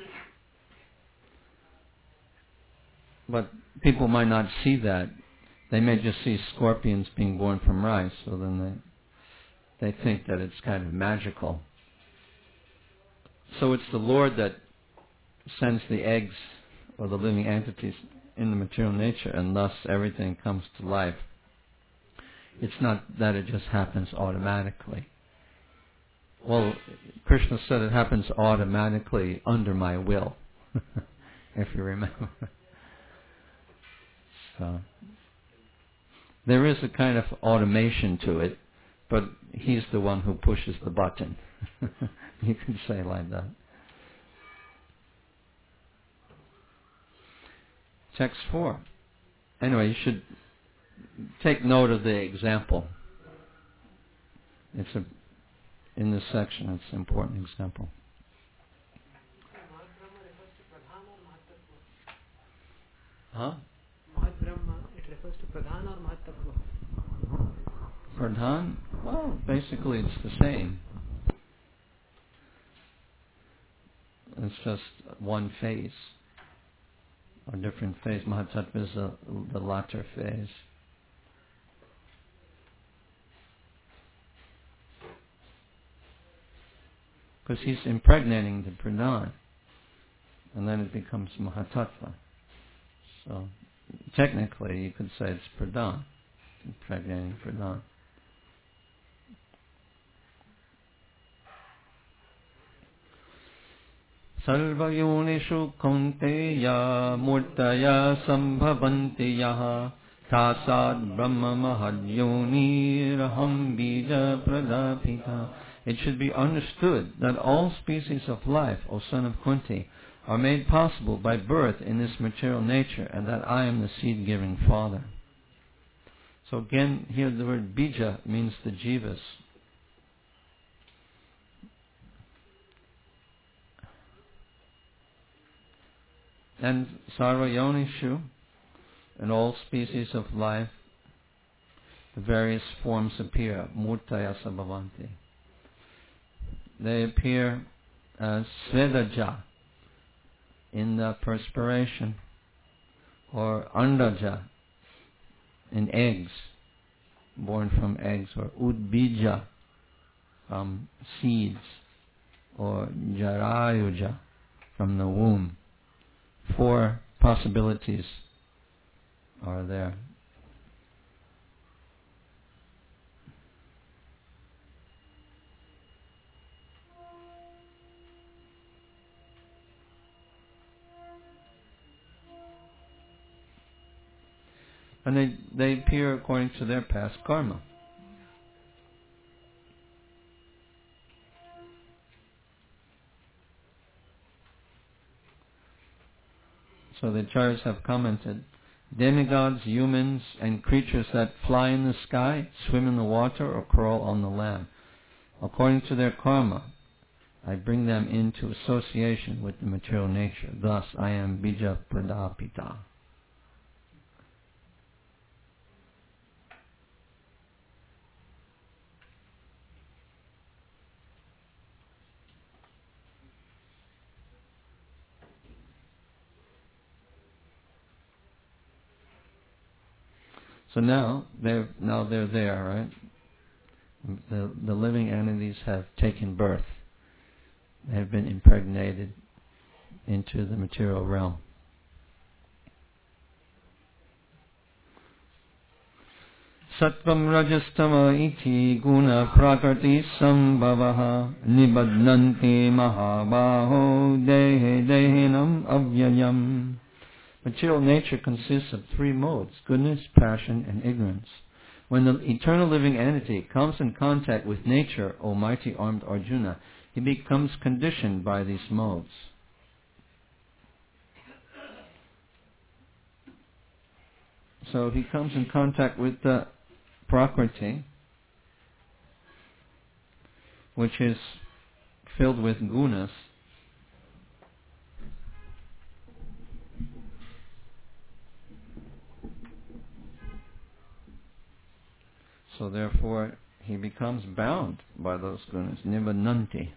But people might not see that. They may just see scorpions being born from rice, so then they they think that it's kind of magical. So it's the Lord that sends the eggs or the living entities in the material nature, and thus everything comes to life. It's not that it just happens automatically. Well, Krishna said it happens automatically under my will, if you remember. So there is a kind of automation to it, but he's the one who pushes the button. You can say like that. text four. Anyway, you should take note of the example. It's a in this section. It's an important example. Huh? Mahat Brahma, it refers to Pradhan or Mahat Tattva? Pradhan? Well, basically it's the same. It's just one phase, or different phase. Mahatattva is the, the latter phase. Because he's impregnating the Pradhan, and then it becomes Mahatattva. So, technically, you could say it's Pradhan, impregnating Pradhan. Sarvayonishu kaunteya murtaya sambhavanti yaha tasad brahma mahadyoni raham bija pradapita. It should be understood that all species of life, O son of Kunti, are made possible by birth in this material nature, and that I am the seed-giving father. So again, here the word bija means the jivas. And sarva yonishu, in all species of life, the various forms appear, murtaya sabhavanti. They appear as svedaja, in the perspiration, or andaja, in eggs, born from eggs, or udbija, from seeds, or jarayuja, from the womb. Four possibilities are there. And they, they appear according to their past karma. So the acharyas have commented, demigods, humans, and creatures that fly in the sky, swim in the water, or crawl on the land. According to their karma, I bring them into association with the material nature. Thus, I am bija pradapita. So now they're now they're there, right? The the living entities have taken birth. They have been impregnated into the material realm. Sattvam rajastama iti guna prakrati sambhavaha nibadnanti mahabaho dehe dehinam avyayam. Material nature consists of three modes, goodness, passion, and ignorance. When the eternal living entity comes in contact with nature, O mighty armed Arjuna, he becomes conditioned by these modes. So he comes in contact with the Prakriti, which is filled with gunas. So therefore, he becomes bound by those gunas, nibbannanti.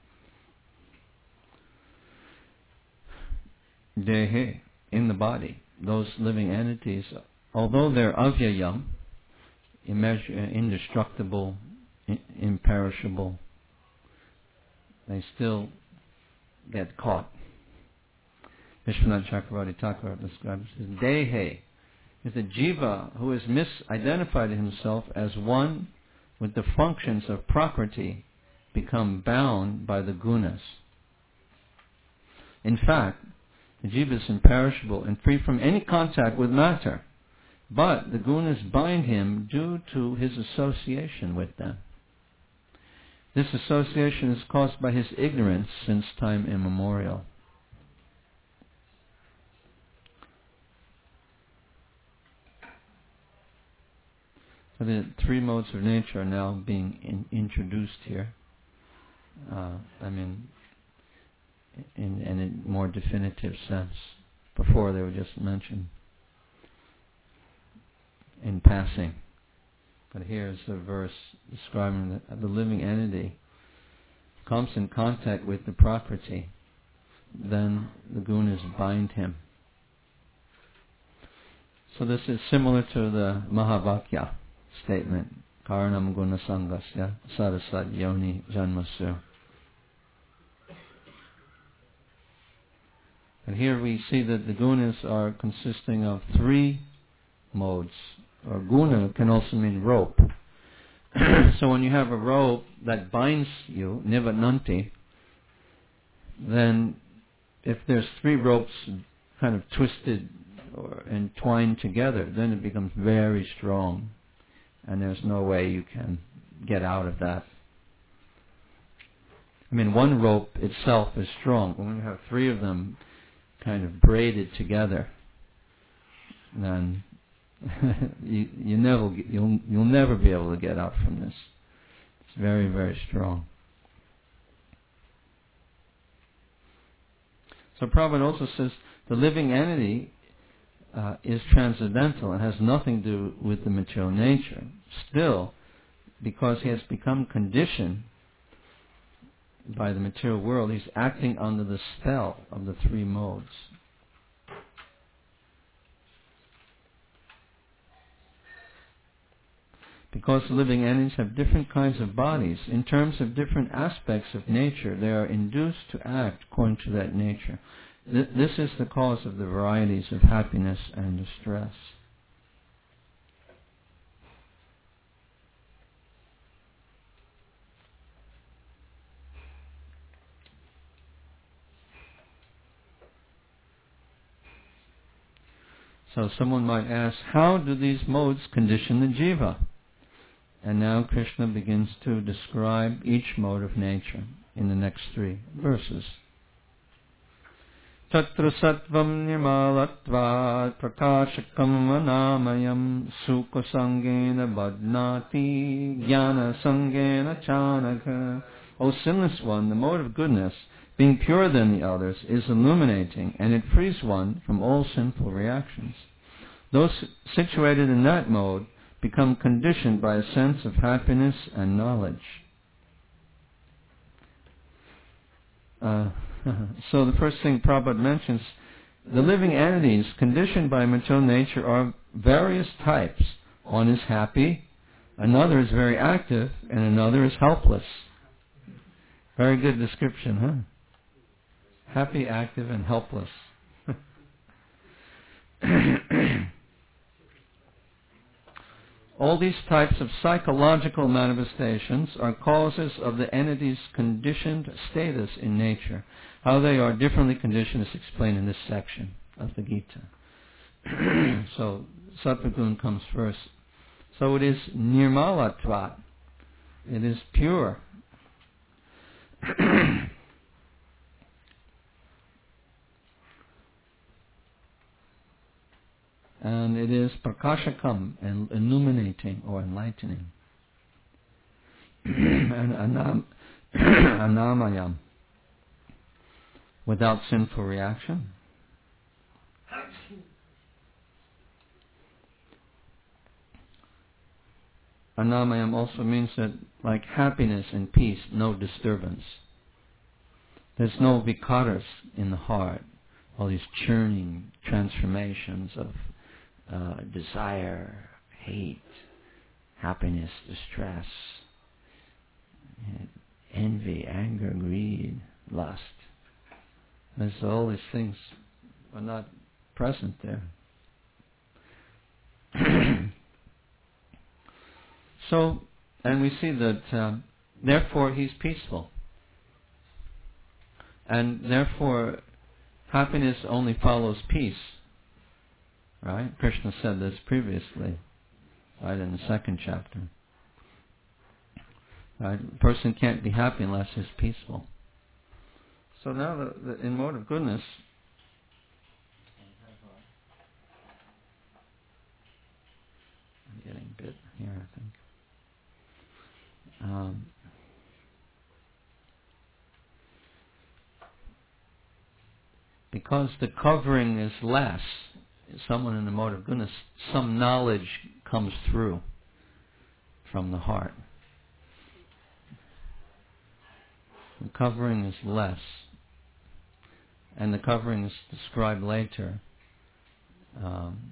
Dehe, in the body, those living entities, although they're avyayam, immeasur- indestructible, I- imperishable, they still get caught. Vishwanath Chakravarti Thakur describes as Dehe, is a jiva who has misidentified himself as one with the functions of Prakriti, become bound by the gunas. In fact, the jiva is imperishable and free from any contact with matter, but the gunas bind him due to his association with them. This association is caused by his ignorance since time immemorial. So the three modes of nature are now being in, introduced here. Uh, I mean, in, in a more definitive sense. Before they were just mentioned in passing. But here's a verse describing that the living entity comes in contact with the Prakriti, then the gunas bind him. So this is similar to the Mahavakya statement, Karanam guna sangasya sarasat yoni janmasu. And here we see that the gunas are consisting of three modes. Or guna can also mean rope. So when you have a rope that binds you, nivananti, then if there's three ropes kind of twisted or entwined together, then it becomes very strong. And there's no way you can get out of that. I mean, one rope itself is strong. When you have three of them kind of braided together, then you you never you'll you'll never be able to get out from this. It's very very strong. So Prabhupada also says the living entity uh, is transcendental and has nothing to do with the material nature. Still, because he has become conditioned by the material world, he's acting under the spell of the three modes. Because living entities have different kinds of bodies, in terms of different aspects of nature, they are induced to act according to that nature. Th- this is the cause of the varieties of happiness and distress. So someone might ask, how do these modes condition the jiva? And now Krishna begins to describe each mode of nature in the next three verses. Tatra sattvam nirmalatvat prakashakam anamayam sukha sangena badnati jnana sangena chanaka. O sinless one, the mode of goodness, being purer than the others, is illuminating, and it frees one from all sinful reactions. Those situated in that mode become conditioned by a sense of happiness and knowledge. Uh, so the first thing Prabhupada mentions, the living entities conditioned by material nature are various types. One is happy, another is very active, and another is helpless. Very good description, huh? Happy, active, and helpless. All these types of psychological manifestations are causes of the entity's conditioned status in nature. How they are differently conditioned is explained in this section of the Gita. So, Sattva-gun comes first. So it is nirmalatvat. It is pure. And it is prakashakam, and illuminating or enlightening. And anam, anamayam, without sinful reaction. Anamayam also means that, like happiness and peace, no disturbance. There's no vikaras in the heart, all these churning transformations of uh, desire, hate, happiness, distress, envy, anger, greed, lust. And so all these things are not present there. So, and we see that um, therefore he's peaceful. And therefore happiness only follows peace. Right? Krishna said this previously, right, in the second chapter. Right? A person can't be happy unless he's peaceful. So now, the, the, in mode of goodness, I'm getting bit here, I think. Um, because the covering is less, someone in the mode of goodness, some knowledge comes through from the heart. The covering is less, and the covering is described later. Um,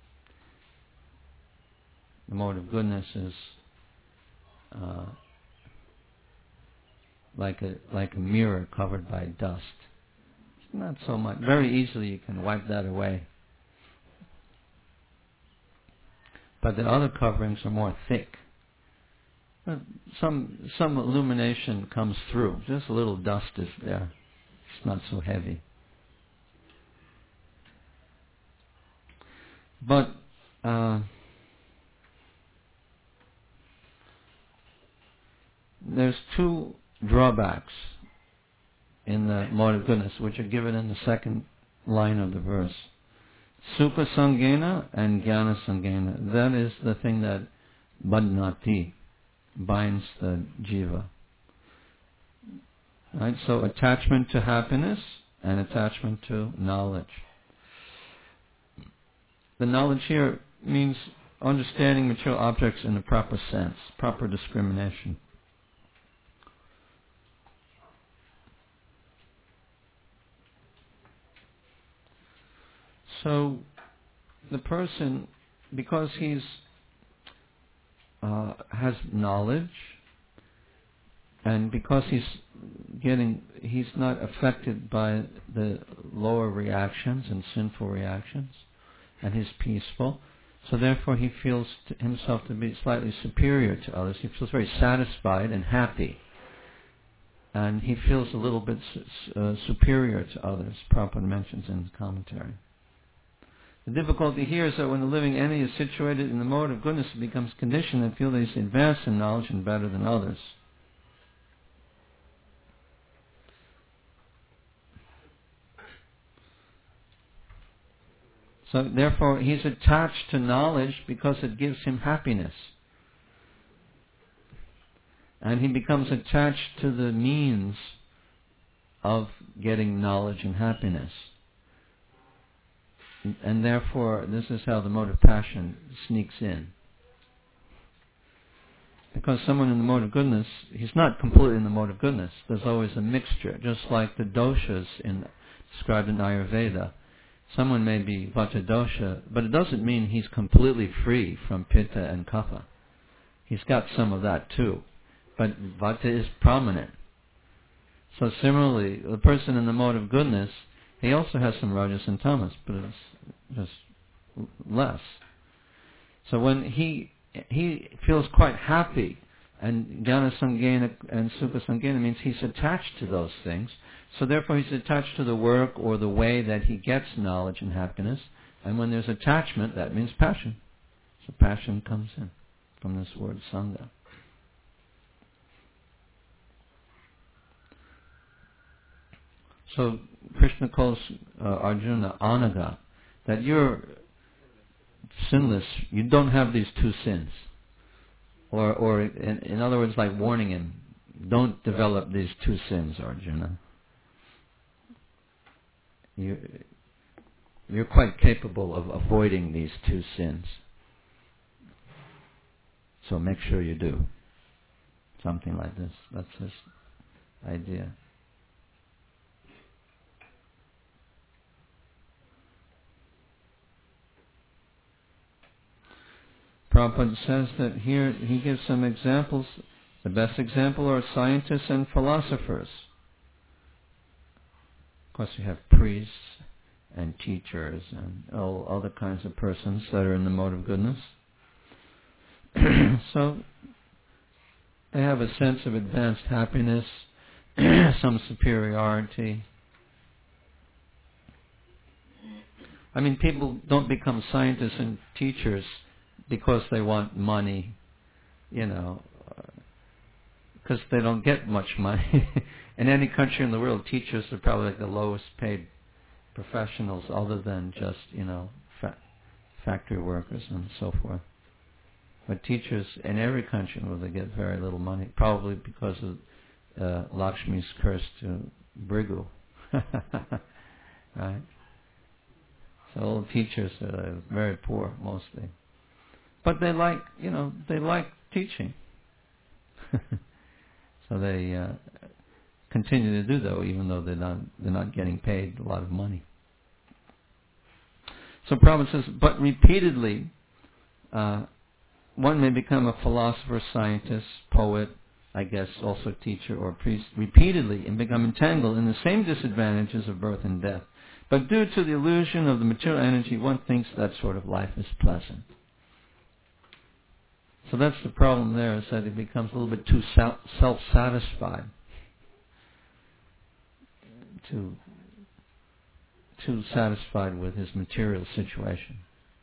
the mode of goodness is uh, like a like a mirror covered by dust. It's not so much. Very easily you can wipe that away. But the other coverings are more thick. But some some illumination comes through. Just a little dust is there. It's not so heavy. But uh, there's two drawbacks in the mode of goodness, which are given in the second line of the verse. Sukha Sangena and Jnana Sangena. That is the thing that bandhati, binds the jiva. Right? So attachment to happiness and attachment to knowledge. The knowledge here means understanding material objects in the proper sense, proper discrimination. So the person, because he's uh, has knowledge, and because he's getting, he's not affected by the lower reactions and sinful reactions, and he's peaceful, so therefore he feels to himself to be slightly superior to others. He feels very satisfied and happy, and he feels a little bit uh, superior to others. Prabhupada mentions in his commentary. The difficulty here is that when the living entity is situated in the mode of goodness, it becomes conditioned and feel that he's advanced in knowledge and better than others. So therefore he's attached to knowledge because it gives him happiness. And he becomes attached to the means of getting knowledge and happiness. And therefore, this is how the mode of passion sneaks in. Because someone in the mode of goodness, he's not completely in the mode of goodness. There's always a mixture, just like the doshas in, described in Ayurveda. Someone may be vata dosha, but it doesn't mean he's completely free from pitta and kapha. He's got some of that too. But vata is prominent. So similarly, the person in the mode of goodness, he also has some rajas and tamas, but it's just less. So when he he feels quite happy, and jnana sangena and sukha sangena means he's attached to those things, so therefore he's attached to the work or the way that he gets knowledge and happiness, and when there's attachment, that means passion. So passion comes in from this word sangha. So Krishna calls uh, Arjuna anaga, that you're sinless, you don't have these two sins. Or, or in, in other words, like warning him, don't develop these two sins, Arjuna. You, you're quite capable of avoiding these two sins. So make sure you do. Something like this. That's his idea. Prabhupada says that here he gives some examples. The best example are scientists and philosophers. Of course, you have priests and teachers and all other kinds of persons that are in the mode of goodness. So they have a sense of advanced happiness, some superiority. I mean, people don't become scientists and teachers because they want money, you know, because they don't get much money. In any country in the world, teachers are probably like the lowest paid professionals other than just, you know, fa- factory workers and so forth. But teachers in every country, well, they get very little money, probably because of uh, Lakshmi's curse to Brigu. Right? So all teachers are very poor, mostly. But they like, you know, they like teaching. So they uh, continue to do though, even though they're not they're not getting paid a lot of money. So Prabhupada says, but repeatedly, uh, one may become a philosopher, scientist, poet, I guess also teacher or priest, repeatedly and become entangled in the same disadvantages of birth and death. But due to the illusion of the material energy, one thinks that sort of life is pleasant. So that's the problem there, is that it becomes a little bit too self-satisfied, too, too satisfied with his material situation.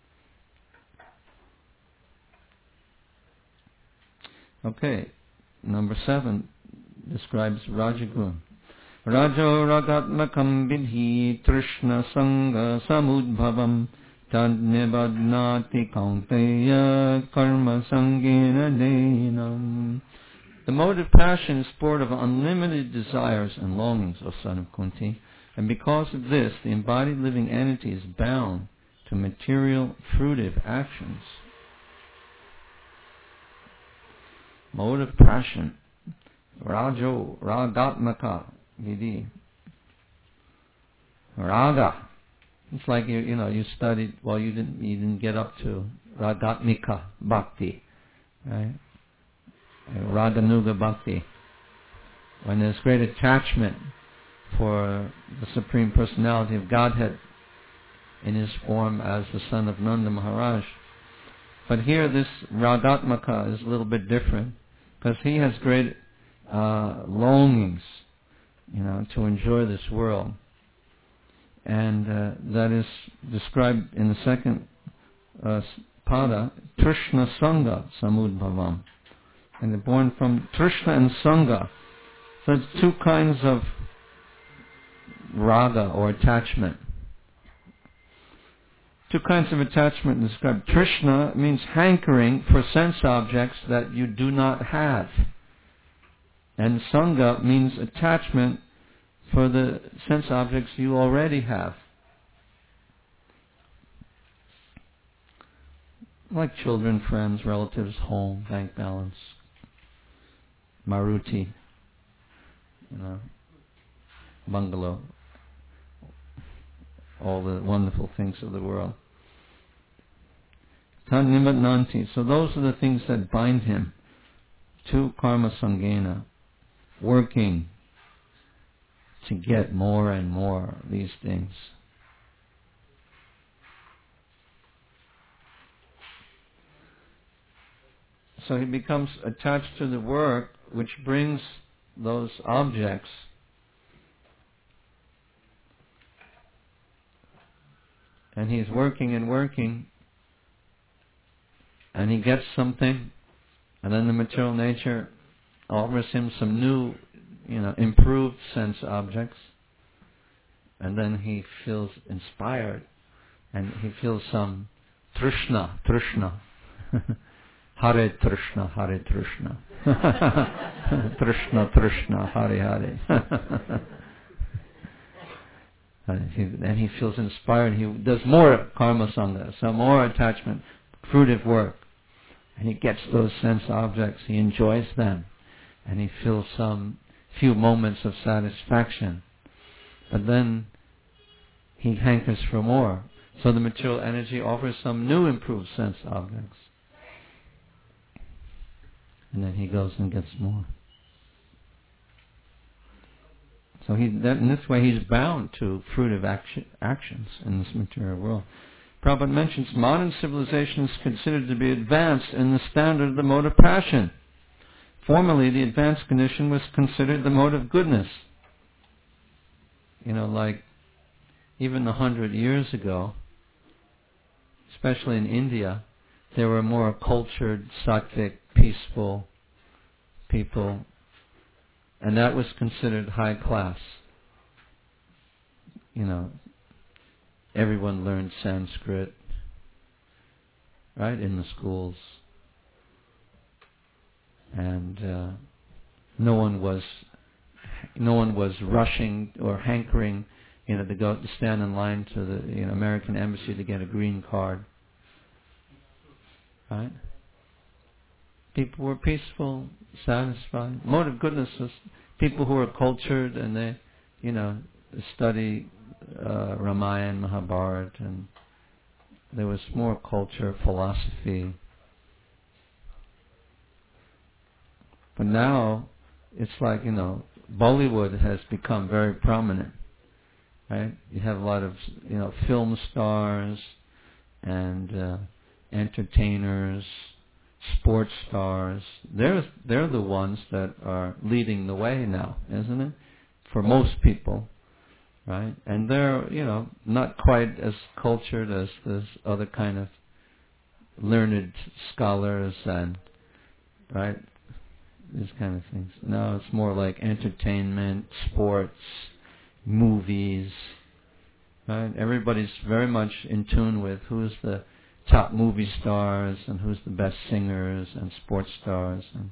Okay, number seven describes Rajagun. Rajo ragatmakam vidhi trishna sangha samudbhavam tad nibadnati kaunteya karma sangena denam. The mode of passion is sport of unlimited desires and longings, O son of Kunti, and because of this, the embodied living entity is bound to material fruitive actions. Mode of passion, Rajo, Ragatmaka, Vidhi. Raga. It's like you, you know, you studied, well, you didn't, you didn't get up to Ragatmika Bhakti, right? Raganuga Bhakti. When there's great attachment for the Supreme Personality of Godhead in his form as the son of Nanda Maharaj. But here this Ragatmaka is a little bit different, because he has great uh, longings, you know, to enjoy this world. And uh, that is described in the second uh, pada, Trishna Sangha Samudbhavam. And they're born from Trishna and Sangha. So it's two kinds of raga or attachment. Two kinds of attachment described. Trishna means hankering for sense objects that you do not have. And Sangha means attachment for the sense objects you already have. Like children, friends, relatives, home, bank balance, Maruti, you know, bungalow, all the wonderful things of the world. Tannimadnanti. So those are the things that bind him to karma sangena, working to get more and more of these things. So he becomes attached to the work which brings those objects and he's working and working and he gets something, and then the material nature offers him some new, you know, improved sense objects, and then he feels inspired and he feels some trishna, trishna. Hare Trishna, Hare Trishna. Trishna, Trishna, Hare Hare. And he, and he feels inspired. He does more karma sangha, some more attachment, fruitive work. And he gets those sense objects. He enjoys them. And he feels some few moments of satisfaction. But then he hankers for more. So the material energy offers some new improved sense objects. And then he goes and gets more. So he, that, in this way he's bound to fruitive action, actions in this material world. Prabhupada mentions modern civilization is considered to be advanced in the standard of the mode of passion. Formerly the advanced condition was considered the mode of goodness. You know, like even a hundred years ago, especially in India, there were more cultured, sattvic, peaceful people, and that was considered high class. You know, everyone learned Sanskrit, right, in the schools. and uh, no one was no one was rushing or hankering, you know, to go to stand in line to the you know, American embassy to get a green card. Right? People were peaceful, satisfied. Mode of goodness was people who were cultured and they, you know, study uh, Ramayana, Mahabharata, and there was more culture, philosophy. But now, it's like, you know, Bollywood has become very prominent, right? You have a lot of, you know, film stars and uh, entertainers, sports stars. They're they're the ones that are leading the way now, isn't it? For most people, right? And they're, you know, not quite as cultured as this other kind of learned scholars and, right? These kind of things. Now it's more like entertainment, sports, movies, right? Everybody's very much in tune with who's the top movie stars and who's the best singers and sports stars and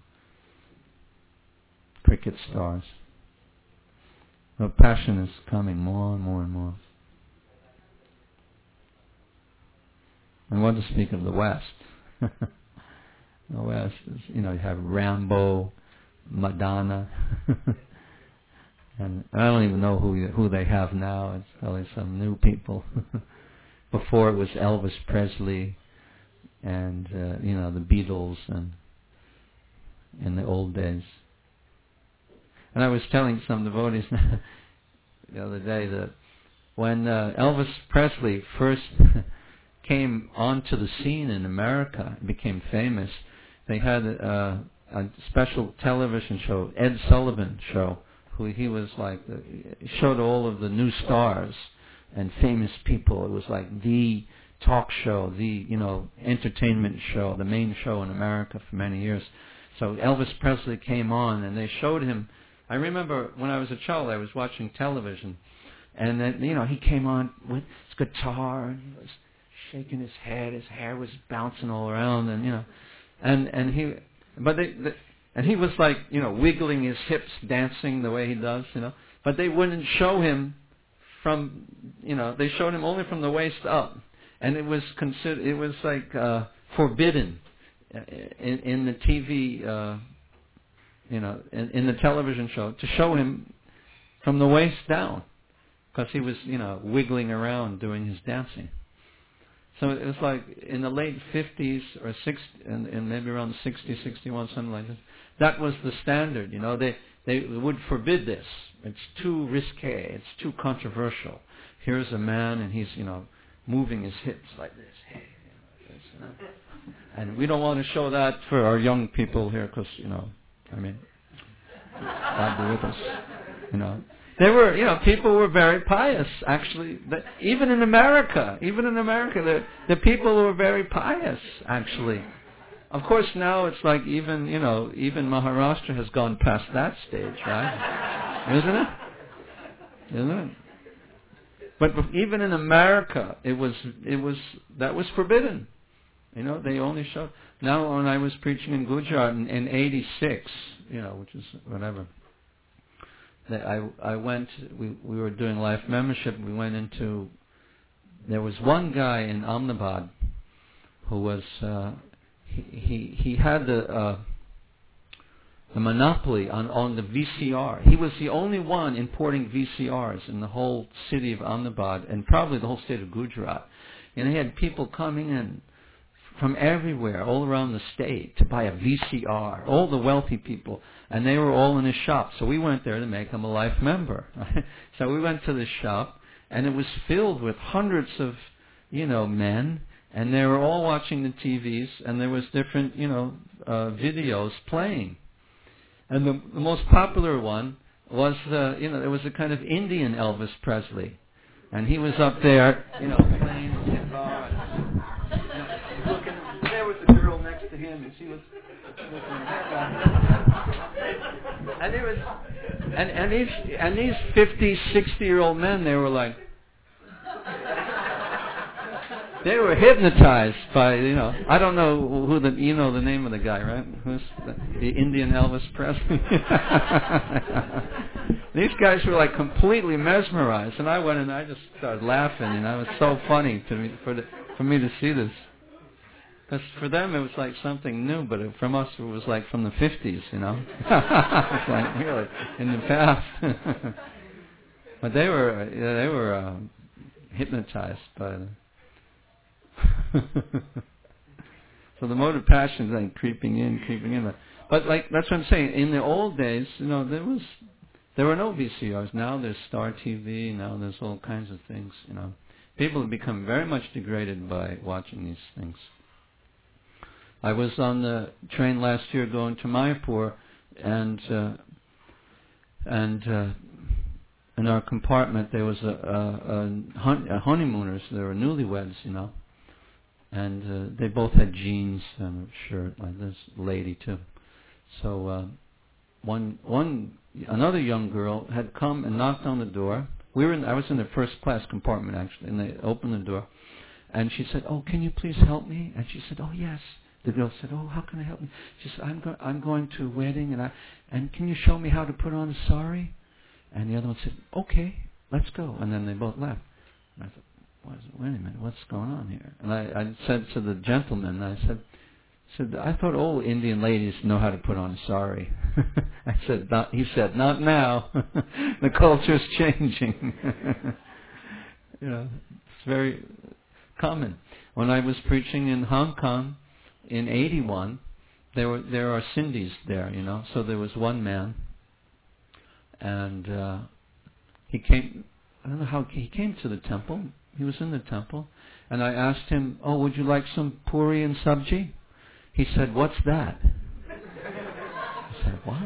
cricket stars. But passion is coming more and more and more. And what to speak of the West? The West is, you know, you have Rambo, Madonna, and I don't even know who who they have now. It's probably some new people. Before it was Elvis Presley, and uh, you know, the Beatles, and in the old days. And I was telling some devotees the other day that when uh, Elvis Presley first came onto the scene in America, became famous, they had uh, a special television show, Ed Sullivan show, who he was like, the, showed all of the new stars and famous people. It was like the talk show, the, you know, entertainment show, the main show in America for many years. So Elvis Presley came on and they showed him. I remember when I was a child, I was watching television, and then, you know, he came on with his guitar and he was shaking his head, his hair was bouncing all around, and, you know, and, and he, but they, they and he was like, you know, wiggling his hips, dancing the way he does, you know, but they wouldn't show him from, you know, they showed him only from the waist up, and it was considered, it was like uh, forbidden in, in the T V, uh, you know, in, in the television show to show him from the waist down, because he was, you know, wiggling around doing his dancing. So it was like in the late fifties or sixties, and, and maybe around sixty, sixty-one, something like that. That was the standard, you know. They they would forbid this. It's too risque. It's too controversial. Here's a man, and he's, you know, moving his hips like this. Hey, you know, this, you know. And we don't want to show that for our young people here, because, you know, I mean, God be with us, you know. There were, you know, people were very pious, actually. The, even in America, even in America, the, the people were very pious, actually. Of course, now it's like even, you know, even Maharashtra has gone past that stage, right? Isn't it? Isn't it? But even in America, it was, it was, that was forbidden. You know, they only showed. Now, when I was preaching in Gujarat in, in eighty-six, you know, which is whatever. I I went. We we were doing life membership. We went into. There was one guy in Ahmedabad who was uh, he, he he had the uh, the monopoly on on the V C R. He was the only one importing V C Rs in the whole city of Ahmedabad and probably the whole state of Gujarat. And he had people coming in from everywhere, all around the state, to buy a V C R, all the wealthy people, and they were all in his shop. So we went there to make him a life member. So we went to the shop, and it was filled with hundreds of, you know, men, and they were all watching the T Vs, and there was different, you know, uh, videos playing. And the, the most popular one was, uh, you know, there was a kind of Indian Elvis Presley, and he was up there, you know, playing his guitar. Looking, there was a girl next to him, and she was looking at and there was, and and these and these fifty, sixty year old men, they were like, they were hypnotized by, you know, I don't know who the, you know the name of the guy, right? Who's the, the Indian Elvis Presley? These guys were like completely mesmerized, and I went and I just started laughing, and it was so funny to me for the, for me to see this. Because for them it was like something new, but it, from us it was like from the fifties, you know. It's like really in the past. But they were, yeah, they were uh, hypnotized by the. So the mode of passion is like creeping in, creeping in. But like that's what I'm saying. In the old days, you know, there was there were no V C Rs. Now there's Star T V. Now there's all kinds of things. You know, people have become very much degraded by watching these things. I was on the train last year going to Mayapur, and uh, and uh, in our compartment there was a, a, a, hun- a honeymooners. There were newlyweds, you know. And uh, they both had jeans and a shirt, like this lady too. So uh, one, one, another young girl had come and knocked on the door. We were in, I was in the first class compartment actually, and they opened the door, and she said, "Oh, can you please help me?" And she said, "Oh yes." The girl said, "Oh, how can I help you?" She said, "I'm go- I'm going to a wedding, and I, and can you show me how to put on a sari?" And the other one said, "Okay, let's go." And then they both left. And I thought, wait a minute, what's going on here? And I, I said to the gentleman, I said, said, I thought all Indian ladies know how to put on a sari. I said, not, he said, not now. The culture's changing. You know, it's very common. When I was preaching in Hong Kong in eighty-one, there were there are Sindhis there, you know. So there was one man, and uh, he came. I don't know how he came to the temple. He was in the temple, and I asked him, "Oh, would you like some puri and sabji?" He said, "What's that?" I said, "What?"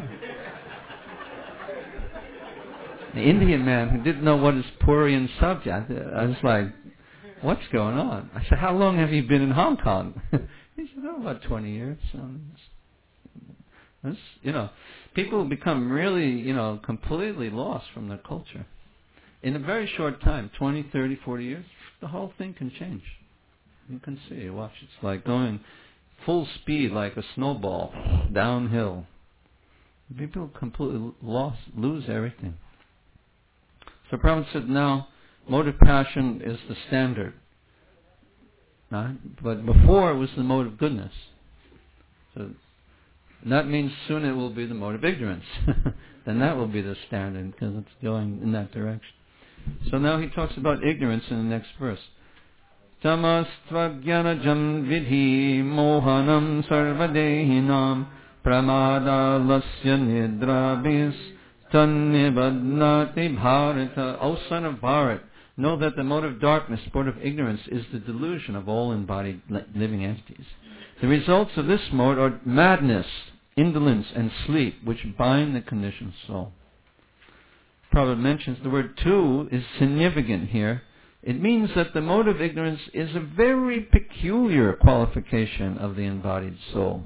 The Indian man who didn't know what is puri and sabji, I, I was like, "What's going on?" I said, "How long have you been in Hong Kong?" He said, "Oh, about twenty years." Um, that's, you know, people become really, you know, completely lost from their culture. In a very short time, twenty, thirty, forty years, the whole thing can change. You can see, watch, it's like going full speed like a snowball downhill. People completely lost, lose everything. So Prabhupada said now, mode of passion is the standard. Right? But before it was the mode of goodness. So that means soon it will be the mode of ignorance. Then that will be the standard because it's going in that direction. So now he talks about ignorance in the next verse. Tamastvagyanajam vidhi mohanam sarvadehinam pramadalasya nidrabis tannibadnati bharata. O son of Bharat, know that the mode of darkness, mode of ignorance, is the delusion of all embodied living entities. The results of this mode are madness, indolence, and sleep, which bind the conditioned soul. Prabhupada mentions the word tu is significant here. It means that the mode of ignorance is a very peculiar qualification of the embodied soul.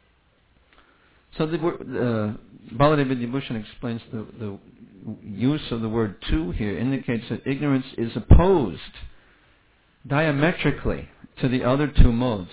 So the word, uh, Baladev Vidyabhushan explains the, the use of the word tu here indicates that ignorance is opposed diametrically to the other two modes.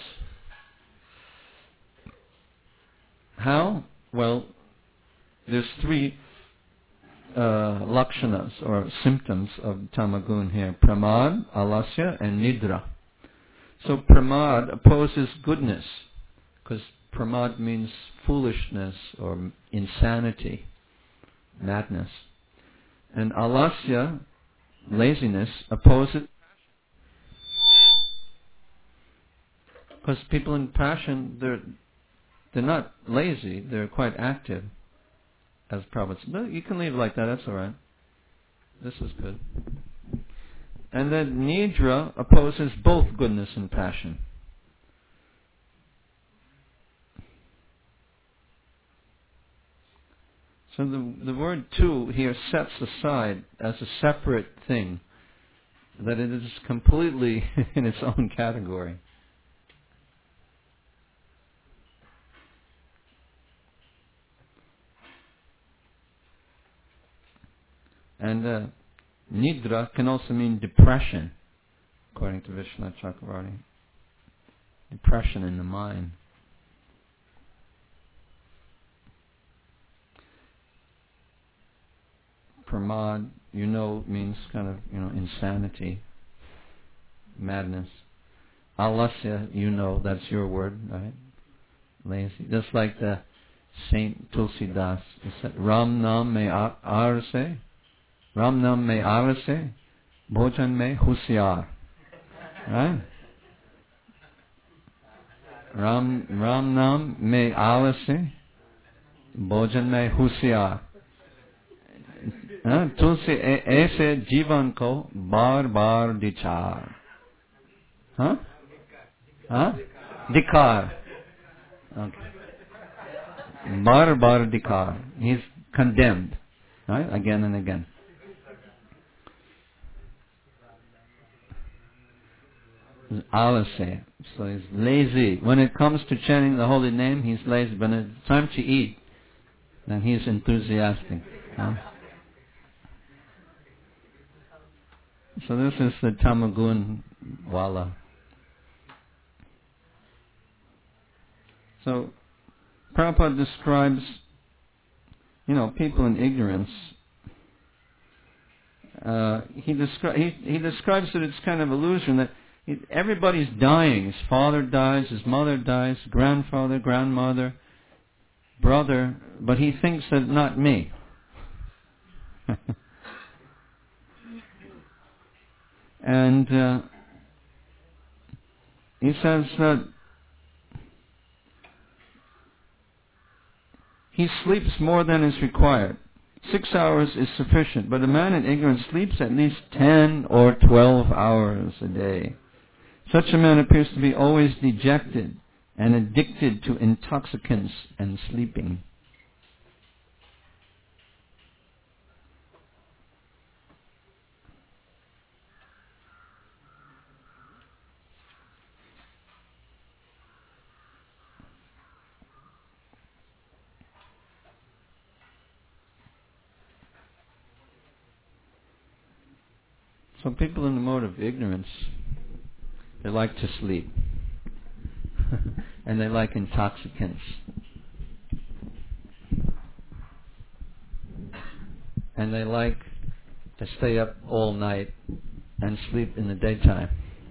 How? Well, there's three uh, lakshanas or symptoms of tamagun here: pramad, alasya, and nidra. So pramad opposes goodness, because pramad means foolishness or insanity, madness. And alasya, laziness, opposes, because people in passion, they're they're not lazy, they're quite active, as Prabhupada said. No, you can leave it like that, that's all right. This is good. And then nidra opposes both goodness and passion. So the the word tu here sets aside as a separate thing, that it is completely in its own category. And uh, nidra can also mean depression. according to Vishwanath Chakravarti. Depression in the mind. Pramad, you know, means kind of, you know, insanity, madness. Alasya, you know, that's your word, right? Lazy. Just like the Saint Tulsidas, he said, Ram nam me arase, Ram nam me arase, bhojan me husyar. Right? Ram, Ram nam me arase, bhojan me husyar. तुलसी ऐसे जीवन को बार बार दिचार, हाँ हाँ दिखार, बार बार दिखार. He's condemned, right? Again and again. Alase, so he's lazy. When it comes to chanting the holy name, he's lazy. But when it's time to eat, then he's enthusiastic. Huh? So this is the Tamagun Wala. So Prabhupada describes, you know, people in ignorance. Uh, he, descri- he, he describes that it's kind of illusion that he, everybody's dying. His father dies, his mother dies, grandfather, grandmother, brother, but he thinks that not me. And uh, he says that he sleeps more than is required. Six hours is sufficient, but a man in ignorance sleeps at least ten or twelve hours a day. Such a man appears to be always dejected and addicted to intoxicants and sleeping. So people in the mode of ignorance, they like to sleep. And they like intoxicants. And they like to stay up all night and sleep in the daytime.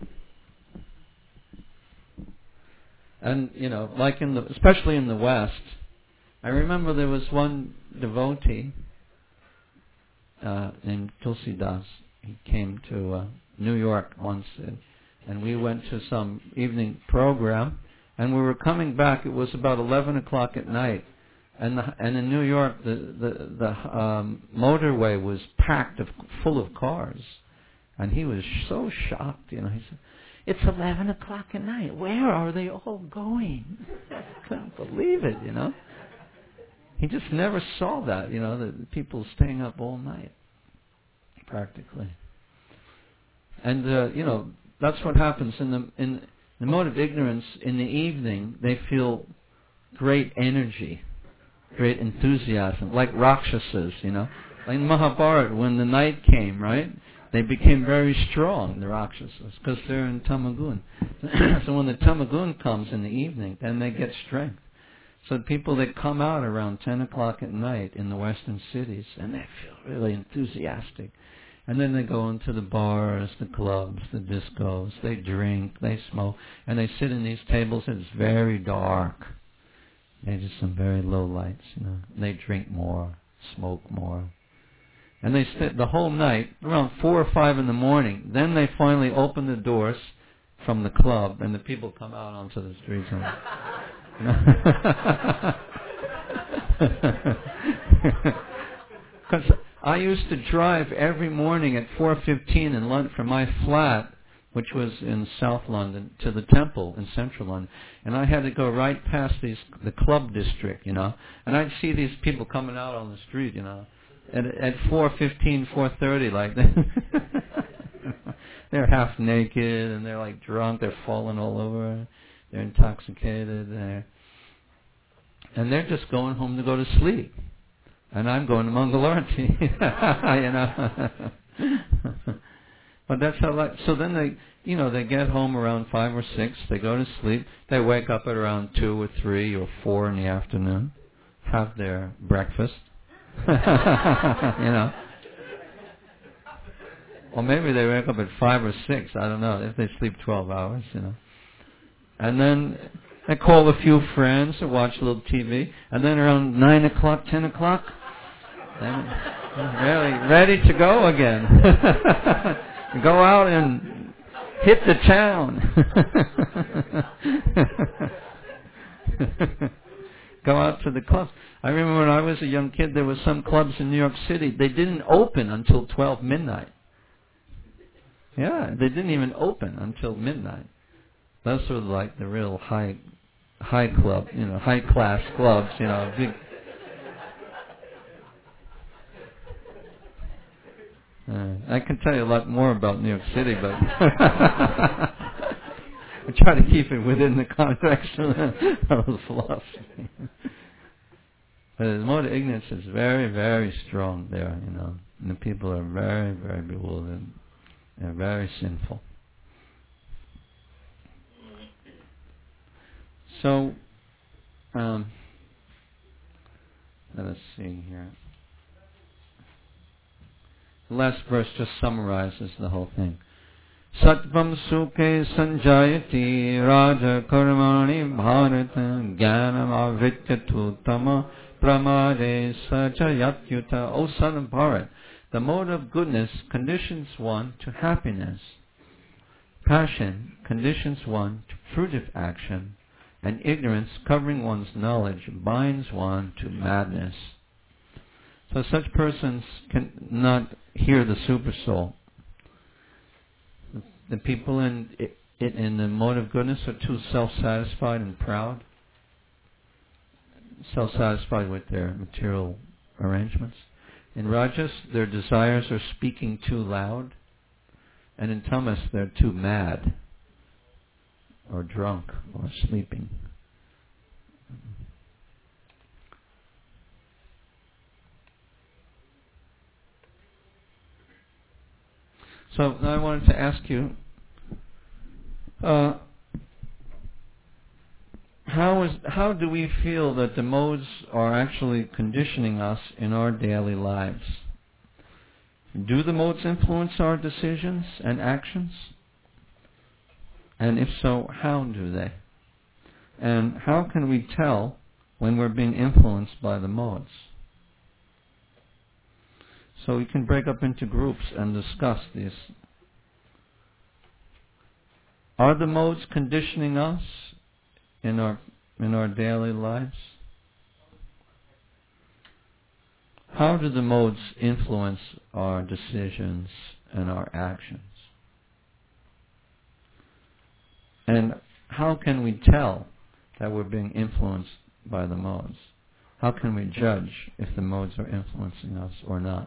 And, you know, like in the, especially in the West, I remember there was one devotee uh, named Tulsidas. He came to uh, New York once, and, and we went to some evening program, and we were coming back. It was about eleven o'clock at night, and the, and in New York, the the, the um, motorway was packed of full of cars, and he was so shocked. You know, he said, "It's eleven o'clock at night. Where are they all going?" I couldn't believe it. You know, he just never saw that. You know, the people staying up all night. Practically. And, uh, you know, that's what happens in the in the mode of ignorance. In the evening, they feel great energy, great enthusiasm, like Rakshasas, you know. Like in Mahabharata, when the night came, right, they became very strong, the Rakshasas, because they're in Tamagun. So when the Tamagun comes in the evening, then they get strength. So people that come out around ten o'clock at night in the western cities, and they feel really enthusiastic. And then they go into the bars, the clubs, the discos. They drink, they smoke, and they sit in these tables. And it's very dark. They just some very low lights, you know. They drink more, smoke more, and they sit the whole night around four or five in the morning. Then they finally open the doors from the club, and the people come out onto the streets. Because I used to drive every morning at four fifteen in London from my flat, which was in South London, to the temple in Central London. And I had to go right past these the club district, you know. And I'd see these people coming out on the street, you know, at, at four fifteen, four thirty, like that. They're half naked, and they're like drunk, they're falling all over, they're intoxicated, they're, and they're just going home to go to sleep. And I'm going to Mangalarti, you know. But that's how like, so then they, you know, they get home around five or six, they go to sleep, they wake up at around two or three or four in the afternoon, have their breakfast, you know. Or maybe they wake up at five or six, I don't know, if they sleep twelve hours, you know. And then they call a few friends to watch a little T V, and then around nine o'clock, ten o'clock, then really ready to go again. Go out and hit the town. Go out to the clubs. I remember when I was a young kid, there were some clubs in New York City. They didn't open until twelve midnight. Yeah, they didn't even open until midnight. Those were like the real high, high club, you know, high class clubs, you know, big. Uh, I can tell you a lot more about New York City, but I try to keep it within the context of the philosophy. But the mode of ignorance is very, very strong there, you know, and the people are very, very bewildered. They're very sinful. So, um, let us see here. The last verse just summarizes the whole thing. Sattvam sukhe sanjayati raja karmani bharata jnanam avityatu tama pramade sacha yatyuta. O son of Bharat, the mode of goodness conditions one to happiness. Passion conditions one to fruitive action, and ignorance covering one's knowledge binds one to madness. So such persons cannot hear the super soul. The people in it, in the mode of goodness are too self-satisfied and proud, self-satisfied with their material arrangements. In Rajas, their desires are speaking too loud, and in Tamas, they're too mad, or drunk, or sleeping. So I wanted to ask you, uh, how is how do we feel that the modes are actually conditioning us in our daily lives? Do the modes influence our decisions and actions? And if so, how do they? And how can we tell when we're being influenced by the modes? So we can break up into groups and discuss these. Are the modes conditioning us in our in our daily lives? How do the modes influence our decisions and our actions? And how can we tell that we're being influenced by the modes? How can we judge if the modes are influencing us or not?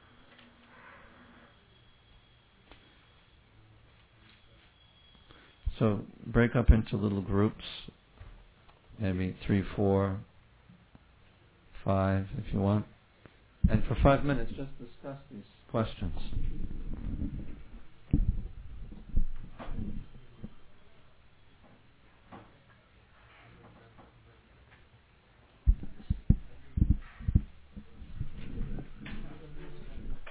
So break up into little groups, maybe three, four, five, if you want. And for five minutes, just discuss these questions.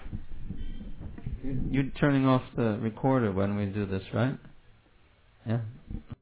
You're turning off the recorder when we do this, right? Yeah?